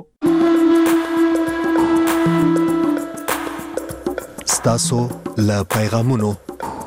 ستاسو له پیغامونو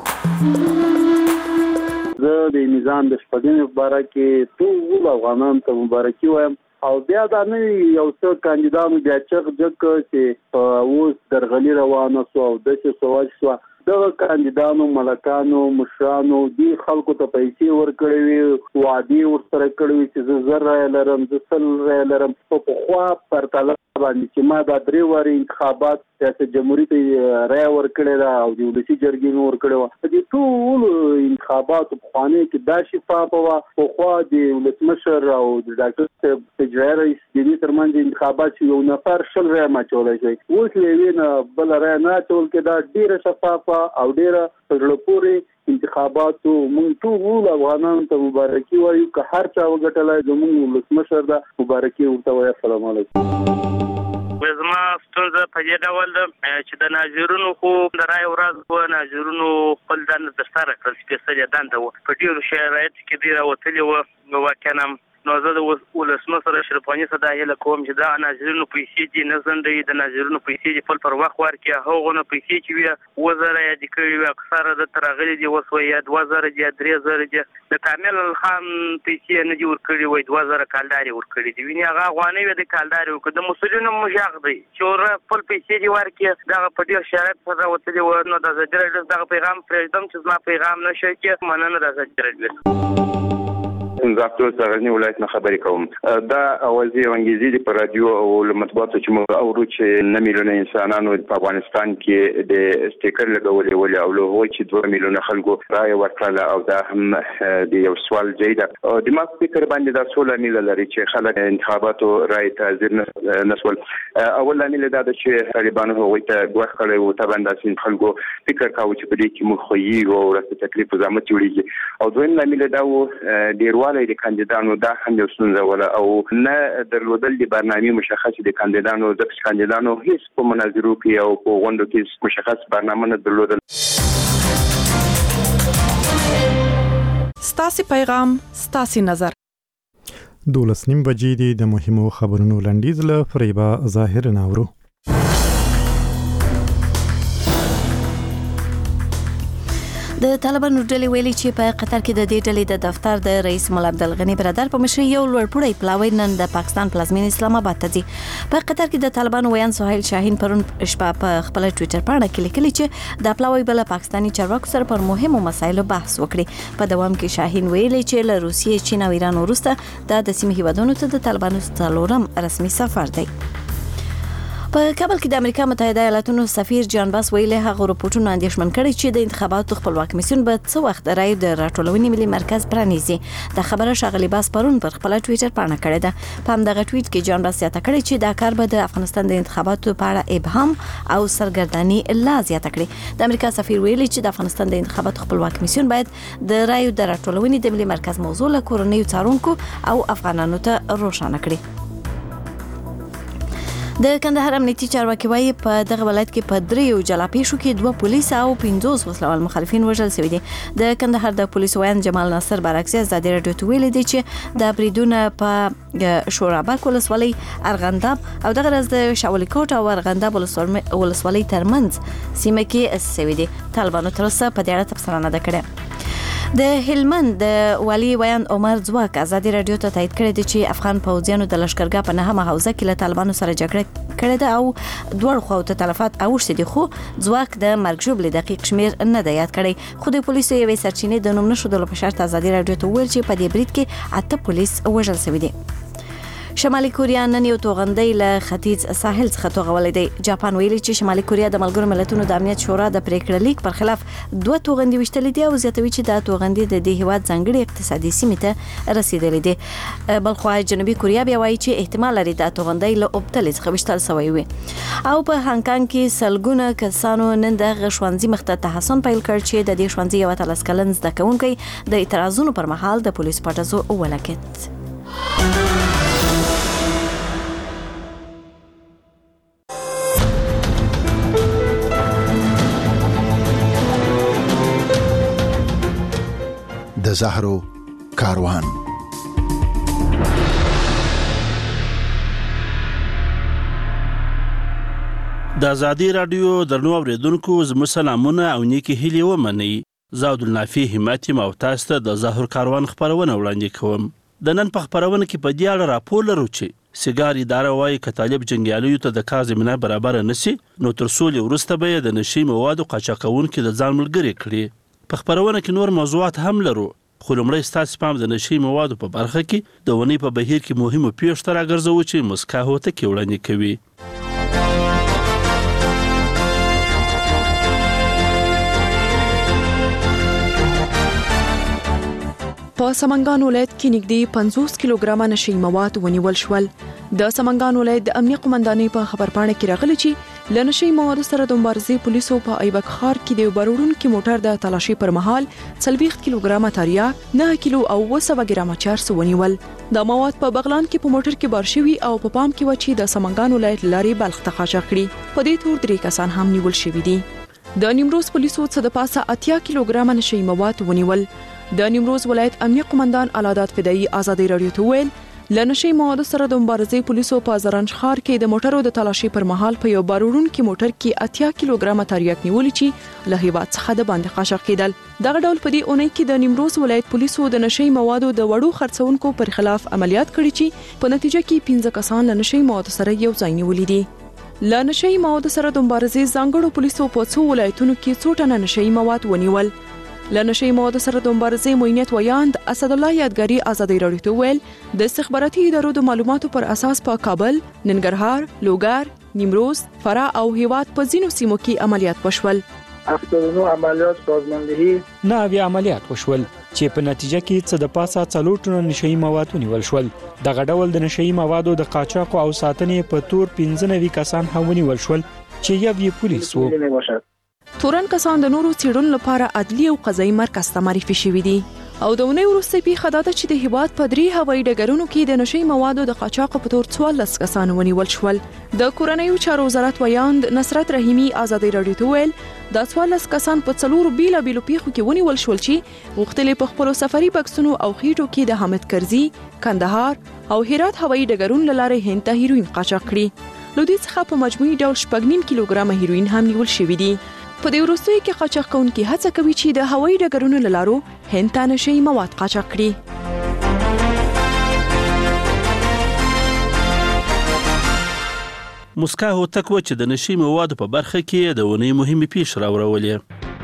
زه د نظام د شپږمې په اړه کې ټول افغانانو ته مبارکي وایم او بیا دا نه یو څه کاندیدانو بیا چغ جګ چې په اوس درغلي روانه سو او داسې سوال شو. دغه کاندیدانو، ملکانو، مشرانو دې خلکو ته پیسې ورکړې وي، وعدې ورسره کړې وي چې زه زر رایې لرم، زه سل رایې لرم. په پخوا پرتله باندې چې ما دا درې وارې انتخابات ریاست جمهوریت رایه ورکړې ده او د ولسي جرګې مې ورکړې وه. په دې ټولو انتخاباتو پخوانۍ کې دا شفافه وه. پخوا د ولسمشر او د ډاکټر صاحب اجرایي رئیس د دې ترمنځ انتخابات چې یو نفر شل رایه ماچولی شي، اوس له یوې نه بله رایه نه اچول کېده. ډېره شفافه او ډېره په زړه پورې انتخاباتو. موږ ټول افغانانو ته مبارکي وایو. که هر چا وګټلی زموږ ولسمشر ده، مبارکي ورته وایو. السلام علیکم. زما ستونزه په دې ډول ده چې د ناظرینو خو د رای ورځ و ناظرینو خپل دنده ترسره کړل، سپېڅلې دنده وه. په ډېرو شرایطو کې دوی راوتلي وه. واقعا نو زه د ولسمشر اشرف غني څخه دا هیله کوم چې دا ناظرینو پیسې دي نه زندې د ناظرینو پیسې په پر وخت ورکړي هغه نه پیسې چې وي وزره یا د کړي اکثر د ترغلي دي وسوي یا دوه زره دي درې زره دي د کامل خان پیسې نه دي ورکړي وي دوه زره کالداري ورکړي دي ویني هغه غوانه وي د کالداري ورکړي د مسولینو مجاغ دی چې ور خپل پیسې دي ورکړي دا په ډیر شرایط سره وته دي ورنه د زجر د پیغام پرېږدم چې زما پیغام نشي چې مننه د زجر زاپتو سرنی ولایت نه خبرې کوم دا اوازې انګلیزي دی په رادیو او مطبوعاتو چې موږ اورو چې نه میلیونه انسانانو په افغانستان کې د سټیکر لګولې ولې او له هغوی چې دوه میلیونه خلکو رای ورکړله او دا هم د یو سوال ځای ده د ما فکر باندې دا څو لامل لري چې خلک انتخاباتو رای ته حاضر نه شول. اول لامل دا ده چې طالبانو هغوی ته ګواښ کړی و طبعا داسې خلکو فکر کاوه چې په دې کې موږ خویږو او ورته تکلیف و زحمت جوړېږي او دویم لامل دا و ډېروالی د کاندیدانو دا هم یو ستونزه وله او نه درلودل د برنامې مشخص د کاندیدانو ځکه چې کاندیدانو هیڅ په مناظرو کې او په غونډو کې مشخص برنامه نه درلودل. ستاسو پیغام ستاسو نظر دولس نیم بجې دي د مهمو خبرونو لنډیز له فریبا ظاهر ناورو. د طالبانو ډلې ویلي چې په قطر کې د دې ډلې د دفتر د رئیس مولا عبدالغني برادر په مشرۍ یو لوړپوړی پلاوی نن د پاکستان پلازمینې اسلام آباد ته ځي. په قطر کې د طالبانو ویان سهیل شاهین پرون شپه په خپل ټوئیټر باندې کې لیکلي چې د پلاوی بل پاکستاني چارواکو سره پر مهمو مسایلو بحث وکړي. په دوام کې شاهین ویلي چې له روسیې، چین او ایران وروسته د سیمې هیوادونو ته د طالبانو څلورم رسمي سفر دی. په کابل کې د امریکا متحده ایالاتونو سفیر جان باس ویلي هغه رپورټونه اندېښمن کړي چې د انتخاباتو خپلواک کمیسیون به څه وخت رای د راټولونې ملي مرکز پرانیزي. د خبره شاغلي باس پرون پر خپل ټوئیټر باندې کړې ده. په همدغه ټوئیټ کې جان باس زیاته کړې چې دا کار به د افغانستان د انتخاباتو په اړه ابهام او سرګرداني لا زیاته کړي. د امریکا سفیر ویلي چې د افغانستان د انتخاباتو خپلواک کمیسیون باید د رای د راټولونې د ملي مرکز موضوع له کورنیو څارونکو او افغانانو ته روښانه کړي. د کندهار امنیتي چارواکي وايي په دغه ولایت کې په دریو جلاپیشو کې دوه پولیس او پنځوس وسلوال مخالفین وژل شوي دي. د کندهار د پولیسو ویان جمال ناصر برعکس ازادي رادیو ته ویلي دي چې د بریدونه په شورابک ولسوالۍ، ارغنداب او دغه ورځ د شاولي کوټ او ارغنداب ولسوالۍ ترمنځ سیمه کې شوي دي. طالبانو تر اوسه په دې اړه تبصره نه ده کړې. د هلمند د والي ویان عمر ځواک ازادي رادیو ته تایید کړی دی چې افغان پوځیانو د لشکرګاه په نهمه حوزه کې له طالبانو سره جګړه کړې ده او دوړ خو ته تلفات اوښتي دي، خو ځواک د مرګ ژوبلې دقیق شمیر نه دی یاد کړی. خو د پولیسو یوې سرچینې د نوم نشودلو په شرط ازادي رادیو ته ویل چې په دې برید کې اته پولیس وژل شوي دي. شمالي کوریا نن یو توغندۍ له ختیځ ساحل څخه توغولې دی. جاپان ویلي چې شمالي کوریا د ملګرو ملتونو د امنیت شورا د پریکړه لیک پر خلاف دوه توغندۍ وشتلې دي او زیاتوي چې دا توغندۍ د دې هیواد ځانګړي اقتصادي سیمې ته رسیدلې دي. بلخو جنوبي کوریا بیا وایي چې احتمال لري دا توغندۍ له اوبتلې څخه وشتل شوی وي. او په هانګ کانګ کې سلګونه کسانو نن د ښوونځي مخ ته تحصن پیل کړ چې د دې ښوونځي یو اتلس کلن زده کوونکی د اعتراضونو پر مهال د پولیسو په ډزو ولګېد. د زهرو کاروان. د ازادي رادیو درنو اوریدونکو زموږ سلامونه او نیکی هیلې ومنئ. زه عبدالنافي همت یم او تاسو ته د زهرو کاروان خپرونه وړاندې کوم. د نن په خپرونه کې په دې اړه راپور لرو چې سیګار اداره وایي که طالب جنګیالیو ته د کار زمینه برابره نشي نو تر سولې وروسته به یې د نشي موادو قاچاقونکي د ځان ملګري کړي. په خپرونه کې نور موضوعات هم لرو، خو لومړی ستاسو پام د نشي موادو په برخه کې د ونې په بهیر کې مهمو پیښو ته راګرځوو چې مسکا هوتکې وړاندې کوي. په سمنګان ولایت کې نږدې پنځوس کیلوګرامه نشي مواد ونیول شول. د سمنګان ولایت د امنیه قومندانۍ په خبرپاڼه کې راغلي چې له نشي موادو سره د مبارزې پولیسو په ایبک ښار کې د بارودونکو موټر د تلاشي پر مهال څلوېښت کیلوګرامه تریاک، نه کیلو او اوه سوه ګرامه چرس ونیول. دا مواد په بغلان کې په موټر کې بار شوي او په پام کې و چې د سمنګان ولایت لارې بلخ ته قاچاق کړي. په دې تور درې کسان هم نیول شوي دي. د نیمروز پولیسو څه د پاسه اتیا کیلوګرامه نشي مواد ونیول. د نیمروز ولایت امنیه قومندان علادات فدایي ازادي رادیو ته ویل لنشي موادو سره د مبارزې پولیسو په زرنج ښار کې د موټرو د تلاشي پر مهال په یو باروړونکي موټر کې اتیا کیلوګرامه تریاک نیولې چې له هیواد څخه د باندې قاچاق کېدل. دغه ډول په دې اونۍ کې د نیمروز ولایت پولیسو د نشي موادو د وړو خرڅونکو پر خلاف عملیات کړي چې په نتیجه کې پنځه کسان له نشي موادو سره یو ځای نیولې دي. له نشي موادو سره د مبارزې ځانګړو پولیسو په څو ولایتونو کې څو ټنه نشي مواد ونیول. لنشي موادو سره د مبارزې موینت ویاند اسد الله یادګاری ازادي رادیو ته ویل د استخباراتي ادارو د معلوماتو پر اساس په کابل، ننګرهار، لوګر، نیمروز، فراه او هیواد په ځینو سیمو کې عملیات وشول. افترونو عملیات سازماندهی نه بیا عملیات وشول چې په نتیجه کې څه د پاسه څلور ټنه نشي مواد ونیول شول. دغه ډول د نشي موادو د قاچاق او ساتنې په تور پنځه نوي کسان هم ونیول شول چې یو یې پولیس وو. تورن کسان د نورو څېړنو لپاره عدلي او قضایي مرکز ته معرفي شوي دي. او د اونۍ وروسته پیښه دا ده چې د هیواد په درې هوایي ډګرونو کې د نشي موادو د قاچاق په تور څوارلس کسان ونیول شول. د کورنیو چارو وزارت ویاند نصرت رحیمي ازادي رادیو ته ویل دا څوارلس کسان په څلورو بیلابیلو پیښو کې ونیول شول چې غوښتل په خپلو سفري بکسونو او خېټو کې د حامد کرزي، کندهار او هرات هوایي ډګرونو له لارې هند ته هیروین قاچاق کړي. له دې څخه په مجموعي ډول شپږ نیم کیلوګرامه هیروین هم نیول شوي دي. په دې وروستیو کې قاچاق کوونکي هڅه کوي چې د هوایي ډګرونو له لارو هند ته نشي مواد قاچاق کړي. مسکا هوتک و چې د نشي موادو په برخه کې د ونې مهمې پیښې راوړولې.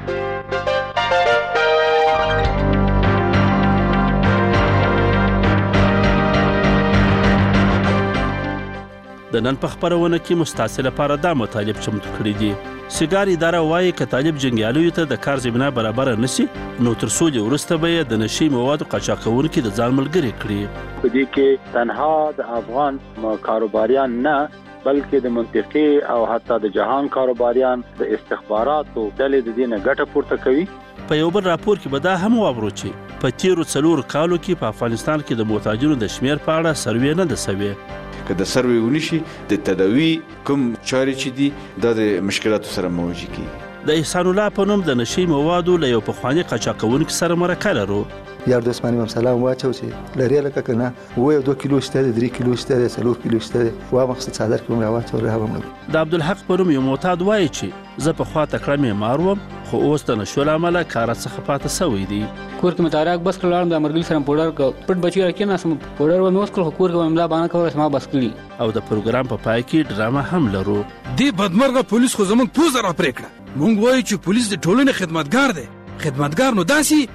د نن په خبرونه کې مستعصي لپاره دا مطالب چمتو کړي دي. سیګار اداره وایي که طالب جنګیالیو ته د کار زمینه برابر نشي نو تر څو وروسته به د نشي موادو قاچاقونکي د ځان ملګری کړي. په دې کې تنها د افغان کاروباریان نه بلکې د منطقي او حتی د جهان کاروباریان د استخباراتو ډلې د دې نه ګټه پورته کوي. په یو بل راپور کې به دا هم واورو چې په تیرو څلور کالو کې په افغانستان کې د محتاجینو د شمیر په اړه سروې نه ده سوې. که د سروې ونشي د تداوی کوم چارې چې دي د مشکلاتو سره مواجه کی. د احسان الله په نوم د نشي موادو له یو پخوانی قاچاقونکي سره مرکه لرو. یار دوست باندې هم سلام واچو چې لري لکه کنه و یو دوه کیلو شته درې کیلو شته څلور کیلو شته وا مقصد صادر کوم راوچو راهم. د عبدالحق په نوم یو معتاد وایي چې زه په خوا تکړه معمار وم خو اوس د نشو عمله کار څخه پاتې سوی دی. کور کې متارک بس کړم د مرګل سره پوډر پټ بچی راکې نه سم پوډر و نو کول کور کې املا باندې کول سم بس کړی. او د پروګرام په پای کې ډرامه هم لرو. دی بدمرغه پولیس خو زمون پوزر اپریکړه. مونږ وایو چې پولیس د ټولنې خدمتګار دی. خدمتګار نو داسي.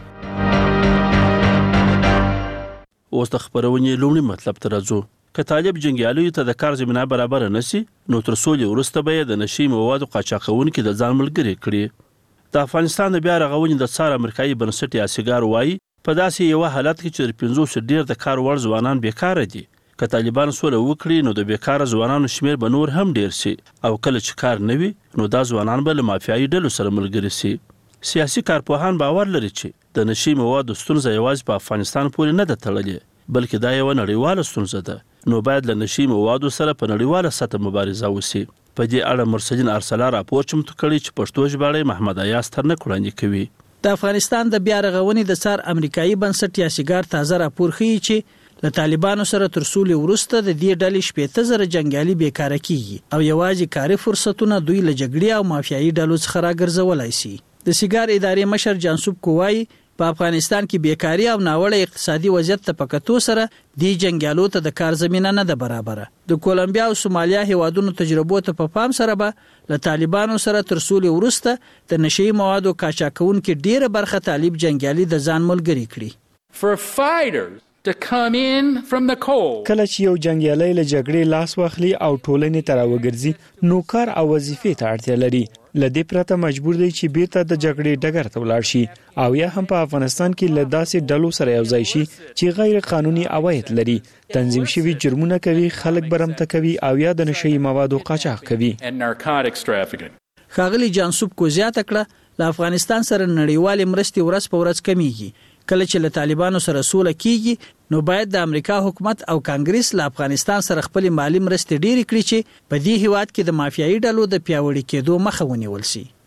اوس د خبرونې لومړی مطلب ته راځو. که طالب جنګیالیو ته د کار زمینه برابر نشي نو تر څو وروسته به د نشي موادو قاچاقونکي د ځان ملګری کړي. د افغانستان د بیا رغونې د څار امریکایي بنسټ یاسګار وایي په داسې یو حالت کې چې پنځوس ډیر د کار وړ ځوانان بیکاره دي. که طالبان سوله وکړي نو د بیکاره ځوانانو شمیر به نور هم ډیر شي او کله چې کار نه وي نو دا ځوانان به له مافیایي ډلو سره ملګري شي. سیاسي کارپوهان باور لري چې د نشي موادو ستونزه یوازې په افغانستان پورې نه ده تړلې بلکې دا یو نړیواله ستونزه ده. نو باید له نشي موادو سره په نړیواله سطح مبارزه وشي. په دې اړه مرسدین ارسلا راپور چمتو کړی چې پښتو ژباړی محمد ایاز ترنک وړاندې کوي. د افغانستان د بیا رغونې د څار امریکایي بنسټ یاسګار تازه راپور ښیي چې له طالبانو سره تر څو وروسته د دې ډلې شپېته زره جنګیالي بیکاره کیږي او یوازې کاري فرصتونه دوی له جګړې او مافیایي ډلو څخه راګرځولای شي. د سیګار ادارې مشر جانسوب کووای په افغانستان کې بیکاری او ناوړه اقتصادي وضعیت ته پکتو سره د جنګیالو ته د کار زمينه نه ده برابره. د کولمبیا او سومالیا هیوادونو تجربو ته په پام سره به له طالبانو سره تر څو وروسته د نشي موادو قاچاقونکي ډیره برخه طالب جنګیالي د ځان ملګری کړي. For fighters to come in from the cold. کله چې یو جنگیالی له جګړې لاس واخلي او ټولنې ته راوګرځي نو کار او وظیفې ته اړتیا لري. لدې پرته مجبور دی چې بیرته د جګړې ډګر ته ولاړ شي او یا هم په افغانستان کې له داسې ډلو سره یوځای شي چې غیر قانوني عواید لري، تنظیم شوي جرمونه کوي، خلک برمته کوي او یا د نشي موادو قاچاق کوي. ښاغلي جانسوب کو زیاته کړه له افغانستان سره نړیوالې مرستې ورځ په ورځ کمیږي. کله چې له طالبانو سره سوله کیږي نو باید د امریکا حکومت او کانګرس له افغانستان سره خپل مالی مرستې ډېرې کړي چې په دې هیواد کې د مافیایي ډلو د پیاوړي کېدو مخه ونیول شي.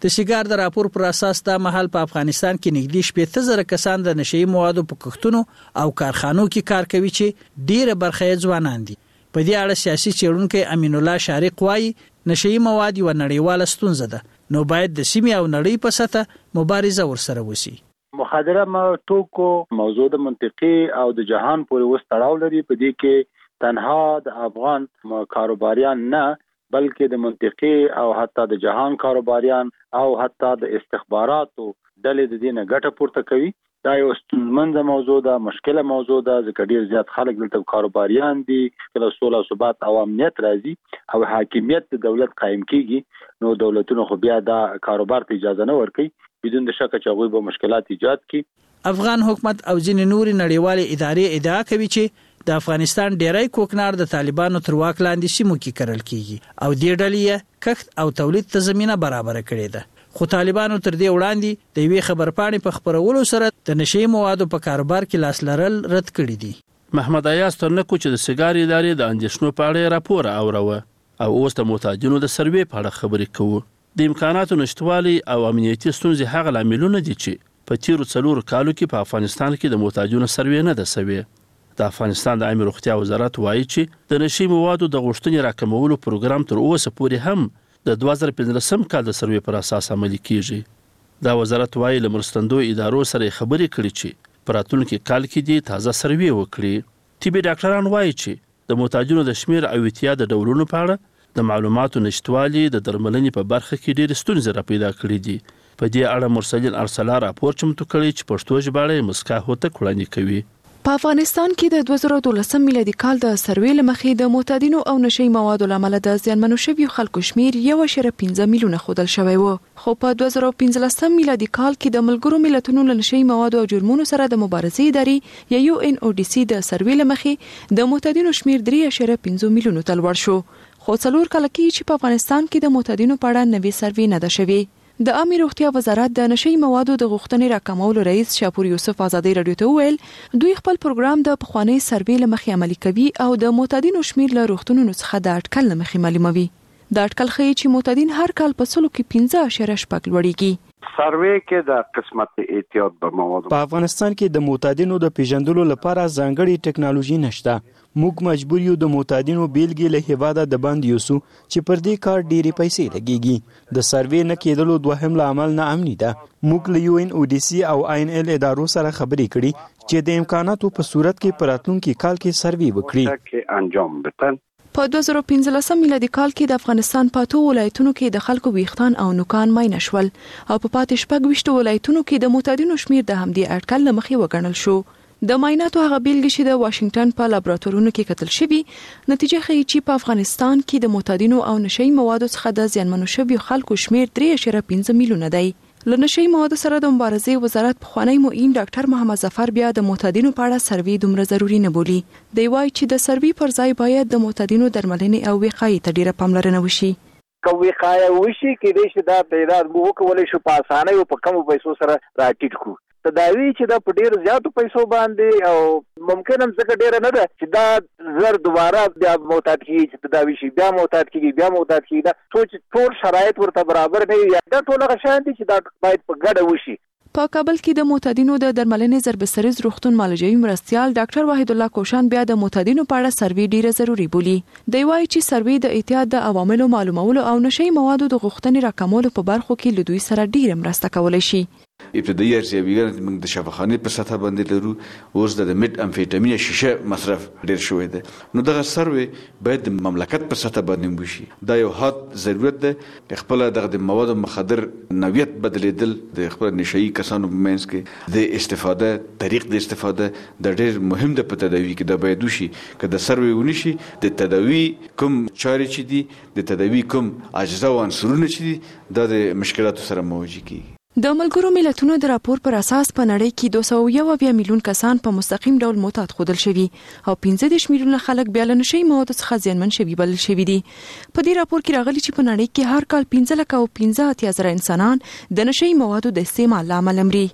د سیګار د راپور پر اساس دا مهال په افغانستان کې نږدې شپږ زره کسان د نشئی موادو په کښتونو او کارخانو کې کار کوي چې ډیره برخه یې ځوانان دي. په دې اړه سیاسي څېړونکی امین الله شارق وایي نشئی مواد یو نړیواله ستونزه ده، نو باید د سیمې او نړۍ په سطح مبارزه ورسره وشي. مخدره ټوکو موضوع د منطقي او د جهان پورې وستړاو لري. په دې کې تنها د افغان کاروباریان نه بلکې د منطقي او حتی د جهان کاروباریان او حتی د استخباراتو ډلې د دې نه ګټه پورته کوي. دا یو ستونزمنده موضوع ده، مشکله موضوع ده، ځکه ډیر زیات خلک دلته کاروباریان دي. کله سوله او ثبات او امنیت راځي او حاکمیت د دولت قائم کیږي، نو دولتونو خو بیا دا کاروبار ته اجازه نه ورکوي، بدون د شک چې هغوی به مشکلات ایجاد کړي. افغان حکومت او ځینې نورې نړیوالې ادارې ادعا کوي چې د افغانستان ډیری کوکنار د طالبانو تر واک لاندې سیمو کې کرل کیږي او دې ډلې کښت او تولید ته زمينه برابر کړې ده. خو طالبانو تر دې وړاندې د یوې خبرپاڼې په خبرولو سره د نشئی موادو په کاروبار کې لاس لرل رد کړی دي. محمد ایاز ترنکو چې د سیګار ادارې د اندېښنو په اړه راپور اوروه او اوس د محتاجینو د سروې په اړه خبرې کوو. د امکاناتو نشټوالي او امنیتي ستونزې هغه لاملونه دي چې په تیرو څلورو کالو کې په افغانستان کې د محتاجینو سروې نه ده سوې. د افغانستان د عامه روغتیا وزارت وایي چې د نشئی موادو د غوښتنې راکمولو پروګرام تر اوسه پورې هم د دوه زره پنځلسم کال د سروې پر اساس عملي کیږي. دا وزارت وایي له مرستندو ادارو سره خبرې کړي چې په راتلونکي کال کې دې تازه سروې وکړي. طبي ډاکټران وایي چې د محتاجینو د شمیر او اتیا د ډولونو په اړه د معلوماتو نشټوالي د درملنې په برخه کې ډېرې ستونزې را پیدا کړې دي. په دې اړه مرسلین ارسلا راپور چمتو کړی چې پښتو ژباړه مسکا هوته وړاندې کوي. په افغانستان کې د دوه زره دولسم میلادي کال د سروې لمخې د معتادینو او نشئی موادو لامل د زیانمنو شویو خلکو شمیر یو اشاریه پنځه میلیونه ښودل شوی و. خو په دوه زره پنځلسم میلادي کال کې د ملګرو ملتونو له نشئی موادو او جرمونو سره د مبارزې ادارې یا یو ان او ډي سي د سروې لمخې د معتادینو شمیر درې اشاریه پنځه میلیونو ته لوړ شو. خو څلور کاله کې چې په افغانستان کې د معتادینو په اړه نوې سروې نه ده شوې. د عامه روغتیا وزارت د نشئی موادو د غوښتنې راکمولو رئیس شاپور یوسف ازادي رادیو ته وویل دوی خپل پروګرام د پخوانی سروې لمخې عملي کوي او د معتادینو شمیر له روغتونونو څخه د اټکل لمخې معلوموي. د اټکل ښیي چې معتادین هر کال په سلو کې پنځه اشاریه شپږ لوړیږي. سروې کې د قسمت احتیاط په موادو په افغانستان کې د معتادینو د پیژندلو لپاره ځانګړي ټکنالوژي نشته. موږ مجبور یو د معتادینو بیلګې له هیواده د باندې یوسو چې پر دې کار ډېری پیسې لګيږي. د سروې نه کېدلو دوهم لامل نه امني ده. موږ له یو ان او ډي سي او آی ان ال ادارو سره خبرې کړې چې د امکاناتو په صورت کې پراتلونکي کال کې سروې وکړي. انجام بدن په دوه زره پنځلسم میلادي کال کې د افغانستان په اتو ولایتونو کې د خلکو ویښتان او نوکان ماینه شول او په پاتې شپږ ویشتو ولایتونو کې د معتادینو شمیر د همدې اټکل له مخې وګڼل شو. د معایناتو هغه بیلګې چې د واشنگټن په لابراتوارونو کې کتل شوي نتیجه ښیي چې په افغانستان کې د معتادینو او نشئی موادو څخه د زیانمنو شویو خلکو شمیر درې اشاریه پنځه میلیونه دی. له نشئی موادو سره د مبارزې وزارت پخوانی معین ډاکټر محمد ظفر بیا د معتادینو په اړه سروې دومره ضروری نه بولي. دی وایي چې د سروې پر ځای باید د معتادینو درملنې او وقایې ته ډیره پاملرنه وشي. که وقایه وشي کېدای شي دا تعداد به وکولی شو په اسانۍ او په کمو پیسو سره راټیټ کړو. تداوی چې دا په ډیر زیاتو پیسو باندې او ممکن هم څنګه ډیر نه ده چې دا زر دوباره بیا معتاد کیږي چې تداوی شي بیا معتاد کیږي بیا معتاد کیږي دا سوچ ټول شرایط ورته برابر نه وي. دا ټول غشان دي چې دا باید په ګډه وشي. په کابل کې د معتادینو د درملنې ضربسریز روغتون معالجوي مرستیال ډاکټر وحید الله کوشان بیا د معتادینو په اړه سروې ډیره ضروری بولي. دی وایي چې سروې د احتیاط د عواملو معلومولو او نشئی موادو د غوښتنې راکمولو په برخو کې له دوی سره ډیره مرسته کولی شي. ابتدایي ارزیابیګر موږ د شفاخانې په سطح باندې لرو. اوس د میټ امفیټامین شیشه مصرف ډیر شوی دی. نو دغه سروې باید د مملکت په سطح باندې وشي. دا یو حد ضرورت ده. خپل دغه مواد مخدر نوعیت بدلیدل د خپل نشئی کسانو په منځ کې د استفاده طریق د استفاده د ډیر مهم د په تداوی کې د باید وشي. که د سروې ونشي د تداوی کوم چارې چې دي د تداوی کوم اجزا او عنصرونه چې دي دا د مشکلاتو سره مواجه کیږي. د ملګرو ملتونو د راپور پر اساس په نړۍ کې دوه سوه یو اویا میلیون کسان په مستقیم ډول معتاد ښودل شوي او پنځه دېرش میلیونه خلک بیا له نشئی موادو څخه زیانمن شوي بلل شوي دي. په دې راپور کې راغلي چې په نړۍ کې هر کال پنځه لکه او پنځه اتیا زره انسانان د نشئی موادو د استعمال له امله مري.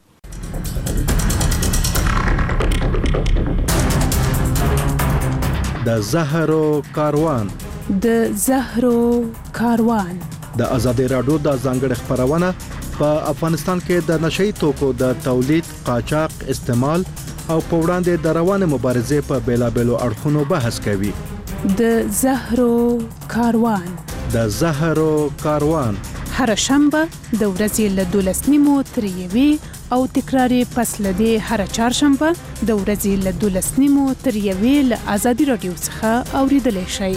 د زهرو کاروان د زهرو کاروان د ازادي رادیو د ځانګړي خبرونه په افغانستان کې د نشئی توکو د تولید، قاچاق، استعمال او په وړاندې د روانه مبارزې په بیلابېلو اړخونو بحث کوي. د زهرو کاروان د زهرو کاروان هر شنبه د ورځې له دولس نیمو تر یوې او تکراري پس له دې هر چهارشنبه د ورځې له دولس نیمو تر یوې له ازادي رادیو څخه اوریدلای شئ.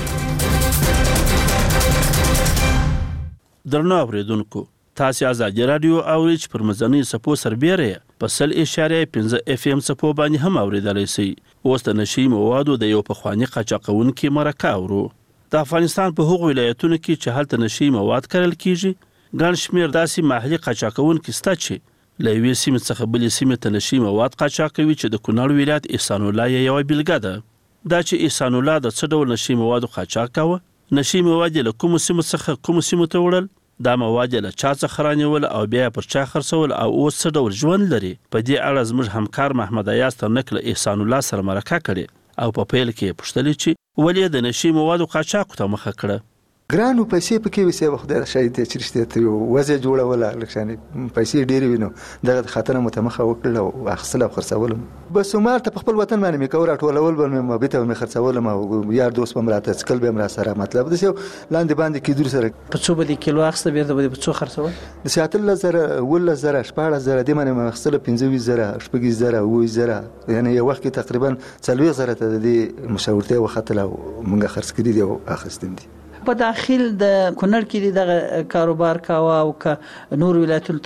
درنو اوریدونکو، تاسو ازادي رادیو اورئ چې پر مزنی سپو سربېره په سل اشاریه پنځه اف ام سپو باندې هم اوریدلای شئ. اوس د نشئی موادو د یو پخوانی قاچاقونکو مرکه اورو. د افغانستان په هغو ولایتونو کې چې هلته نشئی مواد کرل کیږي، ګڼ شمېر داسې محلي قاچاقونکي شته چې له یوې سیمې څخه بلې سیمې ته نشئی مواد قاچاق کوي، چې د کونړ ولایت احسان الله یوه بیلګه ده. دا چې احسان الله د څه ډول نشئی موادو قاچاق کاوه، نشئی مواد له کومو سیمو څخه کومو سیمو ته وړل، دا مواد له چا څخه رانیول او بیا پر چا خرڅول، او اوس څه ډول ژوند لري. په دې اړه زموږ همکار محمد ایاز ترنک له احسان الله سره مرکه کړې او په پیل کې پوښتلې چې ولې د نشئی موادو قاچاق ته مخه کړه. ګرانو پیسې پکې وسې وخت د شاید چې رښتیا ته یو وځي جوړول لکشانې پیسې ډېرې وینو دغه خاطر متمخه وکړل او اخصله خرڅول بس عمر ته خپل وطن باندې مې کور ټولول به مې مبيته مې خرڅول ما یار دوست به مراته سکل به مرا سره مطلب د لاندې باندې کې دور سره په څو بده کیلو اخسته به د په څو خرڅول د ساتل زره ول زره شپاړه زره د منه مخصله پنځه زره شپږ زره و زره یعنی یو وخت تقریبا څلوي زره ته د مشاورته وختله مونږ خرڅ کړی دی او اخستم دي. په داخل د کونړ کې دغه کاروبار کاوه او ک نور ولایتونو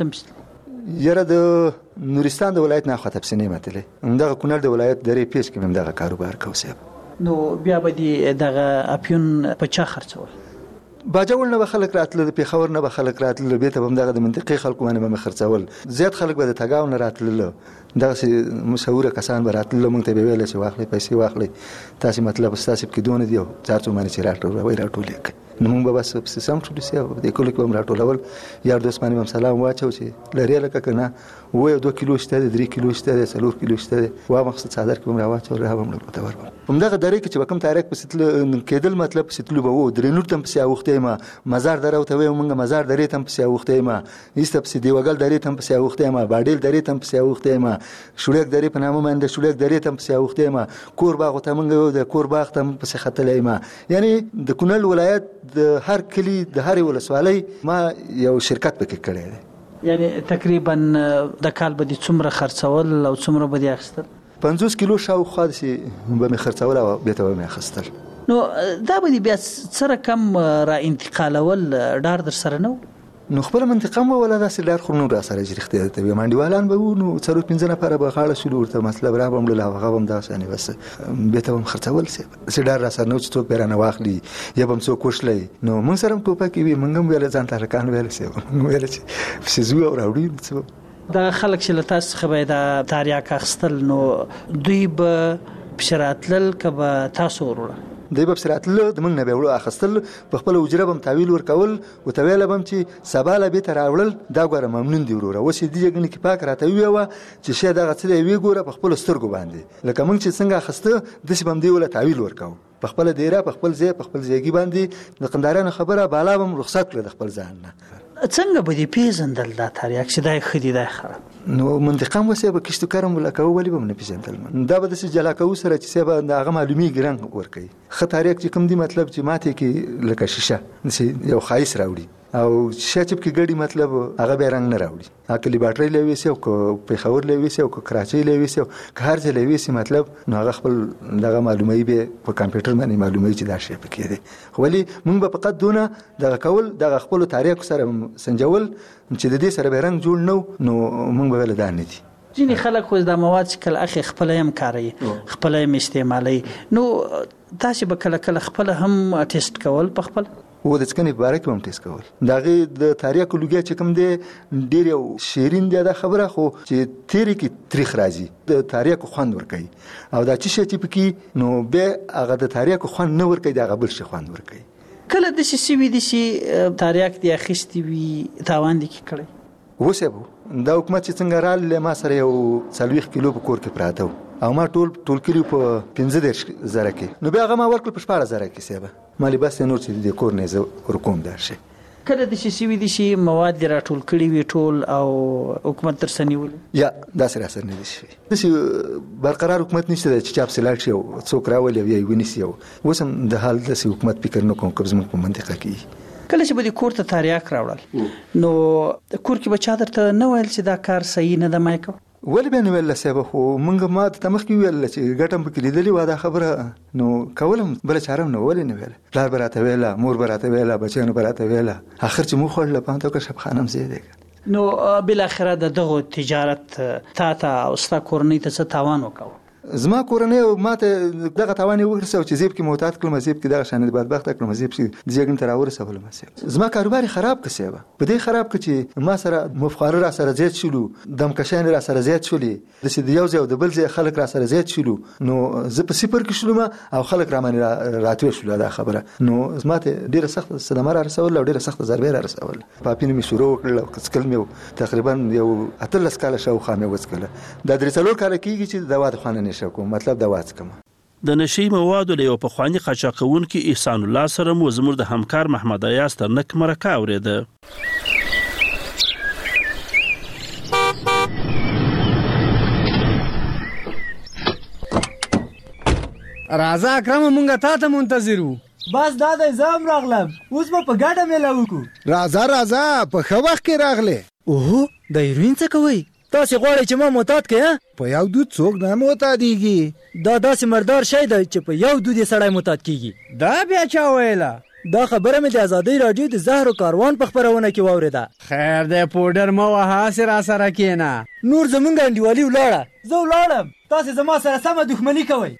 ته یره د نورستان د ولایت نه خاطب سینې متلې دغه کونړ د ولایت درې پیش کې هم دغه کاروبار کوسه نو بیا به دي دغه اپیون په چا خرڅول باجوړ نه خلک راتل د پیښور نه خلک راتل به ته هم دغه د منطقي خلکو باندې به خرڅول زیات خلک به د تګاو نه راتل دغه مشهور کسان به راتل مونږ ته به ویل چې واخلې پیسې واخلې تاسو مطلب تاسو کې دونه دی چارڅو باندې چې راټول وای راټولې نو موږ به بس سم ټول سي د کلو کې هم راټولول یار دوست باندې هم سلام واچو چې لري لکه کنه وای دوه کیلو شته درې کیلو شته څلور کیلو شته وا مقصد صادر کوم راواچو را هم نو ته ورو هم دغه درې کې چې کوم تاریخ په ستل کېدل مطلب ستلو به و درې نور تم په سیاوخته ما مزار دروته وای موږ مزار درې تم په سیاوخته ما ایست په دیوګل درې تم په سیاوخته ما باډیل درې تم په سیاوخته ما شوړک درې په نامه باندې شوړک درې تم په سیاوخته ما کور باغ ته موږ د کور باغ تم په خطلې ما یعنی د کونړ ولایت د هر کلی د هر ولسوالۍ ما یو شرکت پکې کړی دی یعنی تقریبا د کال به د څومره خرڅول او څومره به د اخیستل پنځوس کیلو شاوخوا سي به مې خرڅول او بیا ته مې اخیستل نو دا به بیا سره کم را انتقالول ډار در سره نو نو خپل منطقه مو ولا داسې لار خو نو را سره جریخته ته به منډیوالان به نو څلور پنځه نفر به خاله شلو ورته مطلب را بمړل هغه هم داسې نه بس به ته هم خرڅول سي سي ډار را سره نو چې څوک بیرانه واخلي یا بم څوک کوشلې نو موږ سره کوپا کې وي موږ هم ویل ځان ته رکان ویل سي ویل چې فسزو او راوړي څه دا خلک چې لته څخه به د تاریخ اخستل نو دوی به بشراتل کبه تاسو وروړه د به سراتل د موږ نه به وړو اخستل په خپل وجره بم تعویل ورکول او تویل بم چې سباله به تر اورل دا ګوره ممنون دی وروره وسې دی جګنی کې پاک راته ویوه چې شه دغه څه دی وی ګوره په خپل سترګو باندې لکه موږ چې څنګه اخسته د سبم دی ول تعویل ورکاو په خپل دیره په خپل ځای په خپل ځایګي باندې د قندارانو خبره بالا بم رخصت کړ د خپل ځان نه څنګه به دی پیژندل دا تاریخ چې دای خدي دای خراب نو منطقه مو سه به کشتو کارم ولا کوي ولی به نه پیژندل دا به د جلا کو سره چې سه به هغه معلومی ګران ور کوي خ تاریخ چې کوم دی مطلب چې ماته کې لکه شیشه نسی یو خایس راوړي او شاچب کې ګډي مطلب هغه به رنگ نه راوړي اکلی باټري لوي سه او په خور لوي سه او کراچي لوي سه کار ځای لوي سه مطلب نو هغه خپل دغه معلومي به په کمپیوټر باندې معلومي چې دا شی پکې دي خو ولی موږ به فقط دونه دغه کول دغه خپل تاریخ سره سنجول چې د دې سره به رنگ جوړ نو نو موږ به ول دان دي ځینې خلک خو د مواد شکل اخی خپل هم کاروي خپل هم استعمالي نو تاسو به کله کله خپل هم ټیسټ کول په خپل و د څنګه بارک هم ټیسټ کول داغه د تاریخ لوګیا چې کوم دی ډیر یو شیرین دی دا خبره خو چې تیری کې تاریخ راځي د تاریخ خوند ور کوي او دا چې چې پکې نو به هغه د تاریخ خوند نه ور کوي دا بل شي خوند ور کوي کله د سی وی د سی تاریخ دی اخیستی وی تاوان دي کړی وسبو دا حکومت چې څنګه رال له ما سره یو څلويخ کیلو په کور کې پراته او ما ټول ټول کلی په پنځه دیرش زره کې نو بیا هغه ما ورکل په شپږ زره کې سیبه مالي بس نور چې د کور نه زه ورکوم درشه کله د شي دي شي مواد راټول کړي وي ټول او حکومت تر سنیول یا دا سره اثر نه دي شي د برقرار حکومت نشته چې چاپ سلاټ شي او څوک راولي وي ونیسي او وسم د حال د حکومت فکر نه کوم کوم زموږ په منطقه کې کله چې به کور ته تاریاک راوړل نو کور کې به چا درته نه ویل چې دا کار صحیح نه ده مایکو ولې به نه ویل سبب خو مونږ ما ته مخکې ویل چې ګټم پکې لیدلې و دا خبره نو کولم بل چارم نو ولې نه ویل پلار براته ویل مور براته ویل بچیانو براته ویل اخر چې مو خړل پانته که شپ خانم زیاده نو بل اخره دغه تجارت تا ته او ستا کورنۍ ته څه تاوان وکاو زما کورنۍ ماته دغه تاوان ورسو چې زیب کې معتاد کړم زیب کې دغه شان د بدبخت کړم زیب چې ځګن تر اورسول مسه زما کاروبار خراب کسبه په دې خراب ک چې ما سره مفخره را سره زیات شلو دم کشان را سره زیات شولې د سې یو ځای د بل ځای خلک را سره زیات شلو نو زه په صفر کې شلم او خلک را باندې راتوي شلو دا خبره نو زما ته ډیره سخت صدمه را رسول او ډیره سخت ضربه را رسول پاپینو می شروع کړل کسکل مې تقریبا یو اتلس کال شاو خامه وڅکله د درې څلور کال کېږي چې د واده خانه شکو مطلب دا واڅ کوم د نشي موادو له په خواني قاچاقونکو احسان الله سره مو زموږ د همکار محمد ایاس تر نک مرکه اوریده راځه اکرم مونږه تا ته منتظرو بس دا د زم راغلم اوس په ګډه ملاو کو راځه راځه په خو وخت کې راغله اوه د هیروین څه کوي تاسو غواړئ چې ما معتاد کړئ په یو دود څوک نه معتادیږي دا داسې مردار شی دی چې په یو دود یې سړی معتاد کیږي دا بیا چا ویله دا خبره مې د ازادۍ راډیو د زهر او کاروان په خبرونه کې واورېده خیر دی پوډر مه وهه هسې را سره کښېنه نور زمونږ انډیوالي ولاړه زه ولاړم تاسې زما سره سمه دښمني کوئ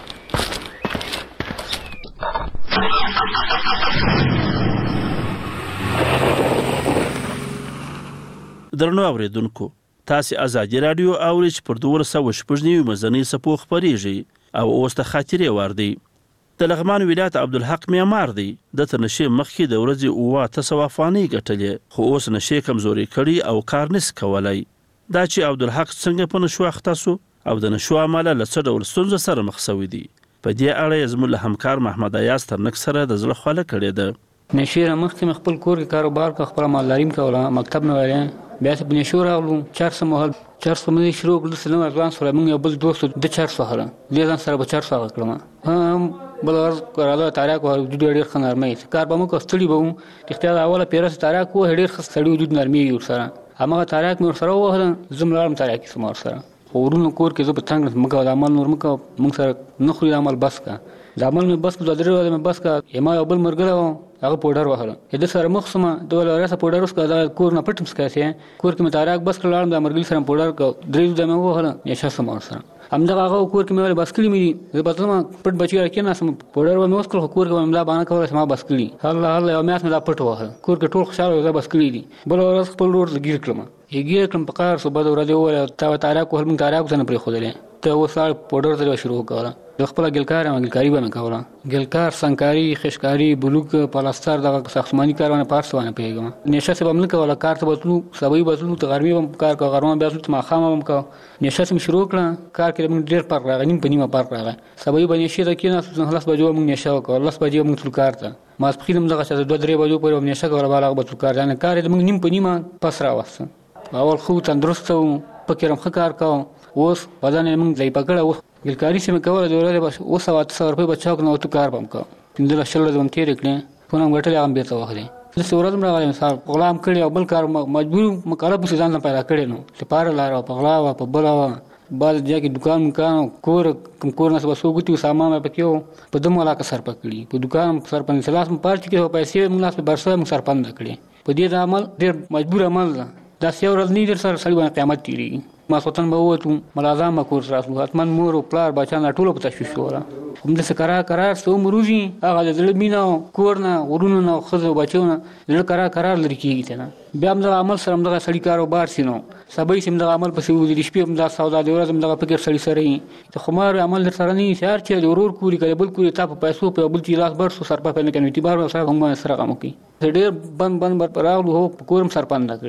درنو اوریدونکو تاسو ازادي رادیو اورئ چې پر دوه سوه شپږ نوي مزنی سپو خبريږي او اوس ته خاطرې وردی د لغمان ولایت عبدالحق معمار دی د تنشي مخکې د ورځې اوه تسو افغاني ګټلې خو اوس نشي کمزوري کړي او کار نس کولای دا چې عبدالحق څنګه په نشو اختصو او د نشو عمله لڅ ډول ستونزه سره مخ شوی دی په دې اړه زموږ همکار محمد ایاس تر نک سره د زړه خاله کړی ده نشي مخکې خپل کور کې کاروبار کا خپل مالداریم کوله مکتب نه وایي بیا چې بنشو راغلو چارسه مهال چارسه مې شروع کړل سلام افغان سره موږ یو بل دوست د چارسه هره لیدان سره به چارسه کړم هم بل ورځ کړه تاریخ او د ډېر خنرمې کار به مو کوستلی به اختیار اوله پیرس تاریخ کو ډېر خستړي وجود نرمي ور سره هغه تاریخ مې سره وه زملارم تاریخ سمور سره ورونو کور کې زه په څنګه مګو د عمل نور مکو موږ سره نخري عمل بس کا د عمل مې بس د درې مې بس کا یما یو بل مرګره هغه پودر وهله د سره مخ سم د ولرسه پودر اوس کا د کور نه پټم سکاسه کور کې متارک بس کړم د مرګل سره پودر کو درې د مې وهله یا شاسه مور سره همدا هغه کور کې مې بس کړی مې زه پته ما پټ بچی راکې نه سم پودر و مې اوس کړ کور کې مې ملا باندې کوله سم بس کړی الله الله یو میاس مې دا پټ وهله کور کې ټول خوشاله زه بس کړی دي بل ورځ خپل ور گیر کړم یې گیر کړم په کار صبح د ورځې وره تا تاریخ کو هم تاریخ څنګه پرې خولې ته وسال پودر ته شروع کړه د خپل ګلکار ما ګلکاری باندې کوله ګلکار سنکاری خشکاری بلوک پلاستر دغه ساختماني کارونه پارسونه پیګم نشه سبا من کوله کار ته بتلو سبا بتلو ته غرمي هم کار کو غرمه بیا څه ما خامه هم کو نشه سم شروع کړه کار کې من ډیر پر راغنیم په نیمه پر راغی سبا باندې شي د کینه خلاص بجو من نشه کو خلاص بجو من تل کار ته ما سپخیلم دغه چې دوه درې بجو پورې نشه کوله بالا بتل کار نه کار د من نیم په نیمه پس راوسته اول خو تندرست پکې رم کار کو اوس بدن موږ ځای پکړه ګلکاری سم کوله د ورځې بس اوس او تاسو روپے بچاو نو تو کار بم کو پندل شل د تیر کړه په نوم غټل هم بیرته وخت د سورز مړه مثال غلام کړي او بل کار مجبور مکالب ځان نه پیدا کړي نو لپاره لار په غلا او په بل بعد ځکه دکان کانو کور کم کور نه سبا سوګتی سامان پکې په دمو علاقه سر پکړي په دکان سر پن سلاس م پارچ کې پیسې موږ لاس په برسه م سر پن کړي په دې عمل ډېر مجبور عمل دا سیو ورځ نه در سره سړي باندې قیامت تیری ما سوتن به وته ملازم کورس راسو اتمن مور او پلار بچا نه ټولو په تشویش وره هم د سکرا قرار سو مروجي هغه د زړه مینا کورنا ورونو نه خزو بچونه زړه قرار قرار لري کیږي نه بیا هم د عمل سره هم د سړي کاروبار سينو سبای سیم د عمل په سوي د شپې هم د سودا د ورځ هم د فکر سړي سره ته خمار عمل سره نه شهر چې د ورور کولی کړي بل کولی تا په پیسو په بل چې لاس بر سو سر په نه کني اعتبار سره هم سره هم کوي ډېر بند بند پر راغلو هو کورم سر پاند کړي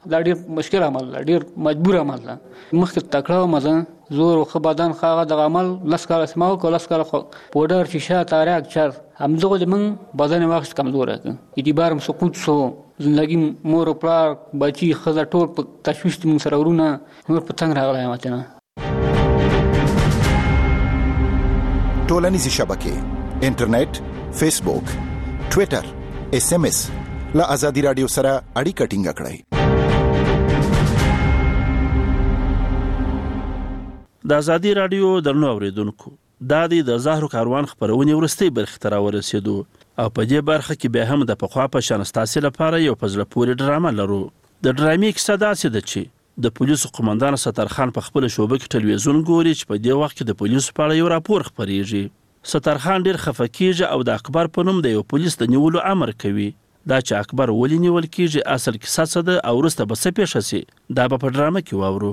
دا ډیر مشکل عمل دی، ډیر مجبور عمل دی. مخکې تکړه مزه زور او خبردان خاغه د عمل لس کاله سماو کو لس کاله پودر شیشه تاریخ چر همزغه د من بدن واخت کمزور دی. اعتبار مو سقوط سو زندگی مور او پلار بچی خزه ټول په تشویش من سره ورونه نور په څنګه راغلی ماته. ټولنیزې شبکې انټرنیټ، فیسبوک، ټوئیټر، اس ام اس له ازادي رادیو سره اړیکه ټینګه کړئ. د ازادي رادیو درنو اوریدونکو، دا د زهرو کاروان خبرونه ورستي برخه تر ورسېدو او په دې برخه کې به هم د پخوا په شان ستاسو لپاره یو پزله پوری ډرامه لرو. د ډرامې کیسه داسې ده چې د پولیسو قومندان سترخان په خپل شوبه کې ټلویزیون ګوري چې په دې وخت کې د پولیسو په اړه یو راپور خبريږي. سترخان ډیر خفه کیږي او د اکبر په نوم د یو پولیس د نیولو امر کوي. دا چې اکبر ولې نیول کیږي، اصل کیسه څه ده او وروسته به څه پیښ شي، دا به په ډرامه کې واورو.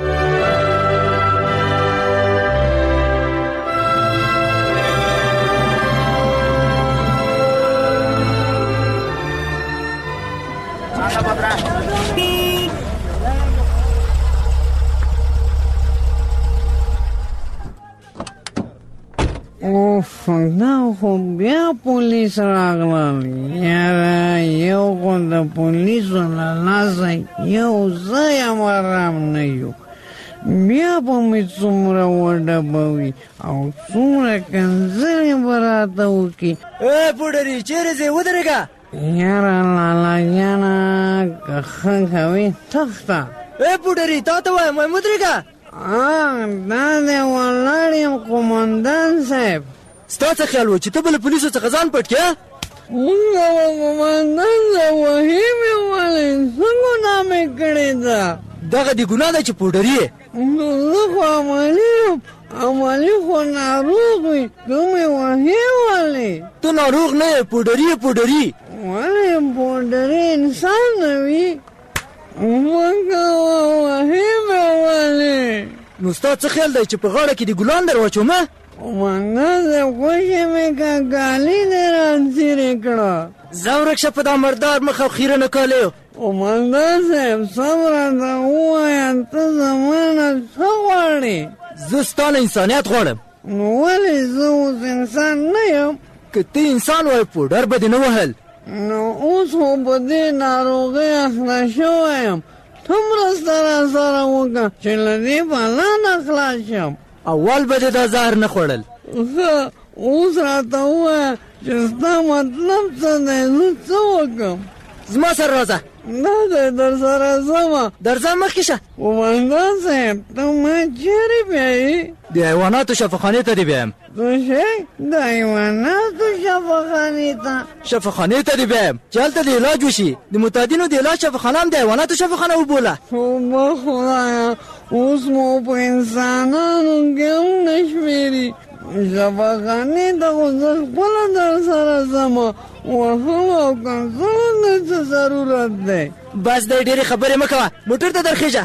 اوف دا خو بیا پولیس راغلل. یاره یو خو د پولیسو له لاسه یو ځای هم ارام نه یو، بیا به مې څومره وډبوي او څومره کنځلې به راته وکړي. ای پوډري چیرې ځې؟ ودرېږه. یاره لالا جانه که ښه کوې تخته. ای پوډري تا ته وایم وایم ودرېږه. دا دی ولاړ یم قومندان صاحب. ستا څه خیال و چې ته به له پولیسو څخه ځان پټ کړې؟ مونږ به قومندان صاحب وهي مې ولې څه ګناه مې کړې ده؟ دغه دې ګناه ده چې پوډري یې؟ نو زه خو عملي یم، عملي خو ناروغ وي، ته مې وهي ولې؟ ته ناروغ نه یې، پوډري یې پوډري. ولې پوډري انسان نه وي؟ مونږ وهي مې ولې؟ نو ستا څه خیال دی چې په غاړه کې دې ګلان در واچومه؟ قومندان صاحب خوښې مې که کالي دې رانځيرې کړه. ځه ورک شه په دا مردار مخ او خیره نه کالیو. قومندان صاحب سم راته ووایه ته زما نه څه غواړې؟ زه ستا نه انسانیت غواړم. نو ولې زه اوس انسان نه یم؟ که ته انسان وای پوډر به دې نه وهل. نو اوس خو په دې ناروغۍ اخته شوی یم، ته مرسته راسره وکړه چې له دې بلا نه خلاص شم. اول به دې دا زهر نه خوړل. ښه اوس راته ووایه چې ستا مطلب څه دی، زه څه وکړم؟ زما سره راځه. نه دی در سره ځمه. درځه مخکې شه. قومندان صاحب ته ما چیرې بیایي؟ د حیواناتو شفاخانې ته دې بیایم. څه شی؟ د حیواناتو شفاخانې ته؟ شفاخانې ته دې بیایم چې هلته د علاج وشي. د متعدینو د علاج شفاخانه هم د حیواناتو شفاخانه وبوله. توبه خدایه، اوس مو په انسانانو کې هم نه شمېري. شفاخانې ته خو زه خپله در سره ځمه، وهم او کنځلو ته څه ضرورت دی؟ بس دی ډېرې خبرې مه کوه، موټر ته درخېږه.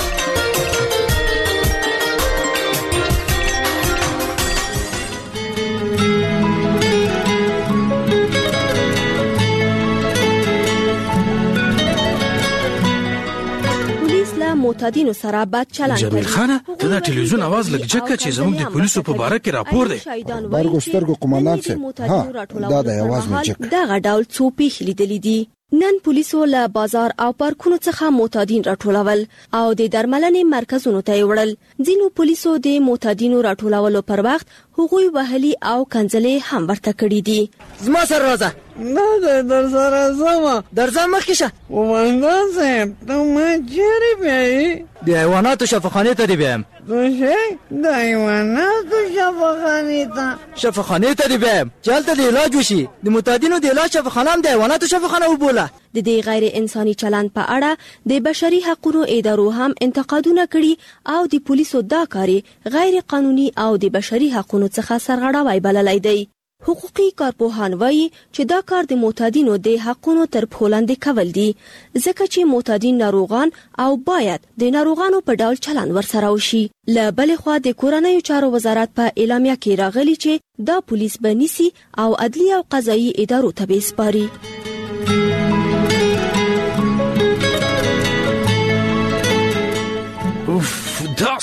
معتادینو سره بد چلند کوي. جمیل خانه ته دا ټلویزیون आवाज لګ جګه چې زموږ د پولیسو په باره کې راپور دی. برګو سترګو قومندان صاحب، ها دا د आवाज مې جګ. دغه ډول څو پیښې لیدلې دي. نن پولیسو له بازار او پارکونو څخه معتادین راټولول او د درملنې مرکزونو ته وړل. ځینو پولیسو د معتادینو راټولولو پر وخت هغوی وهلي او کنځلې هم ورته کړې دي. زما سره راځه. نه دی در سره ځمه. درځه مخکې شه. قومندان صاحب ته ما چیرې بیایي؟ د حیواناتو شفاخانې ته دې بیایم. څه شی؟ د حیواناتو شفاخانې ته؟ شفاخانې ته دې بیایم چې هلته د علاج وشي. د متعدینو د علاج شفاخانه هم د حیواناتو شفاخانه وبوله. د دې غیر انساني چلند په اړه د بشري حقوقو ادارو هم انتقادونه کړي او د پولیسو دا کاري غیر قانوني او د بشري حقوقو څخه سرغړاوی بللی دی. حقوقي کارپوهان وایي چې دا کار د معتادینو د حقونو تر پښو لاندې کول دي، ځکه چې معتادین ناروغان او باید د ناروغانو په ډول چلند ورسره وشي. له بلې خوا د کورنیو چارو وزارت په اعلامیه کې راغلي چې دا پولیس به نیسي او عدلي او قضایي ادارو ته به سپاري.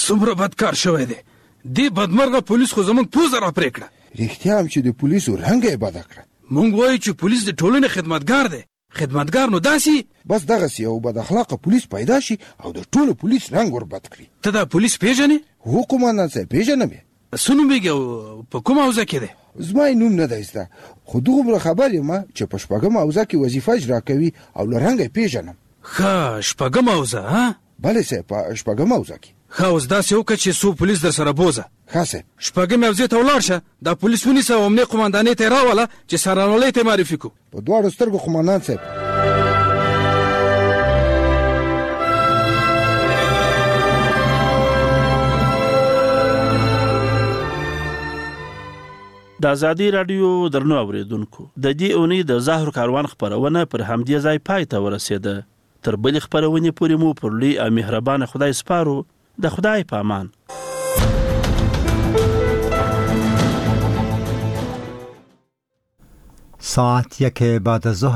څومره بدکار شوی دی دې بدمرغه پولیس خو زموږ پوزه را پرې کړه. رښتیا هم چې د پولیسو رنګ یې بده کړه. مونږ وایو چې پولیس د ټولنې خدمتګار دی. خدمتګار نو داسې بس دغسې یو بد اخلاقه پولیس پیدا شي او د ټولو پولیس رنګ ور بد کړي. ته دا پولیس پیژنې؟ هو قومندان صاحب پیژنم یې. څه نومېږي او په کومه حوزه کې دی؟ زما یې نوم نه دی زده خو دومره خبر یم چې په شپږمه حوزه کې وظیفه اجرا کوي او له رنګه یې پیژنم. ښه شپږمه حوزه ها؟ بلې صاحب په شپږمه حوزه کې. ښه اوس داسې وکړه چې څو پولیس در سره بوزه. ښه صاحب. شپږمې حوزې ته ولاړ شه دا پولیس ونیسه او امنیې قومندانۍ ته یې راوله چې سرانولۍ ته یې معرفي کړو. په دواړو سترګو قومندان صاحب. د ازادي رادیو درنو اوریدونکو د دې اونۍ د زهر کاروان خبرونه پر همدې ځای پای ته ورسېده. تر بلې خبرونې پورې مو پر لوی او مهربان خدای سپارو. د خدای په امان. ساعت یک بعد از ظهر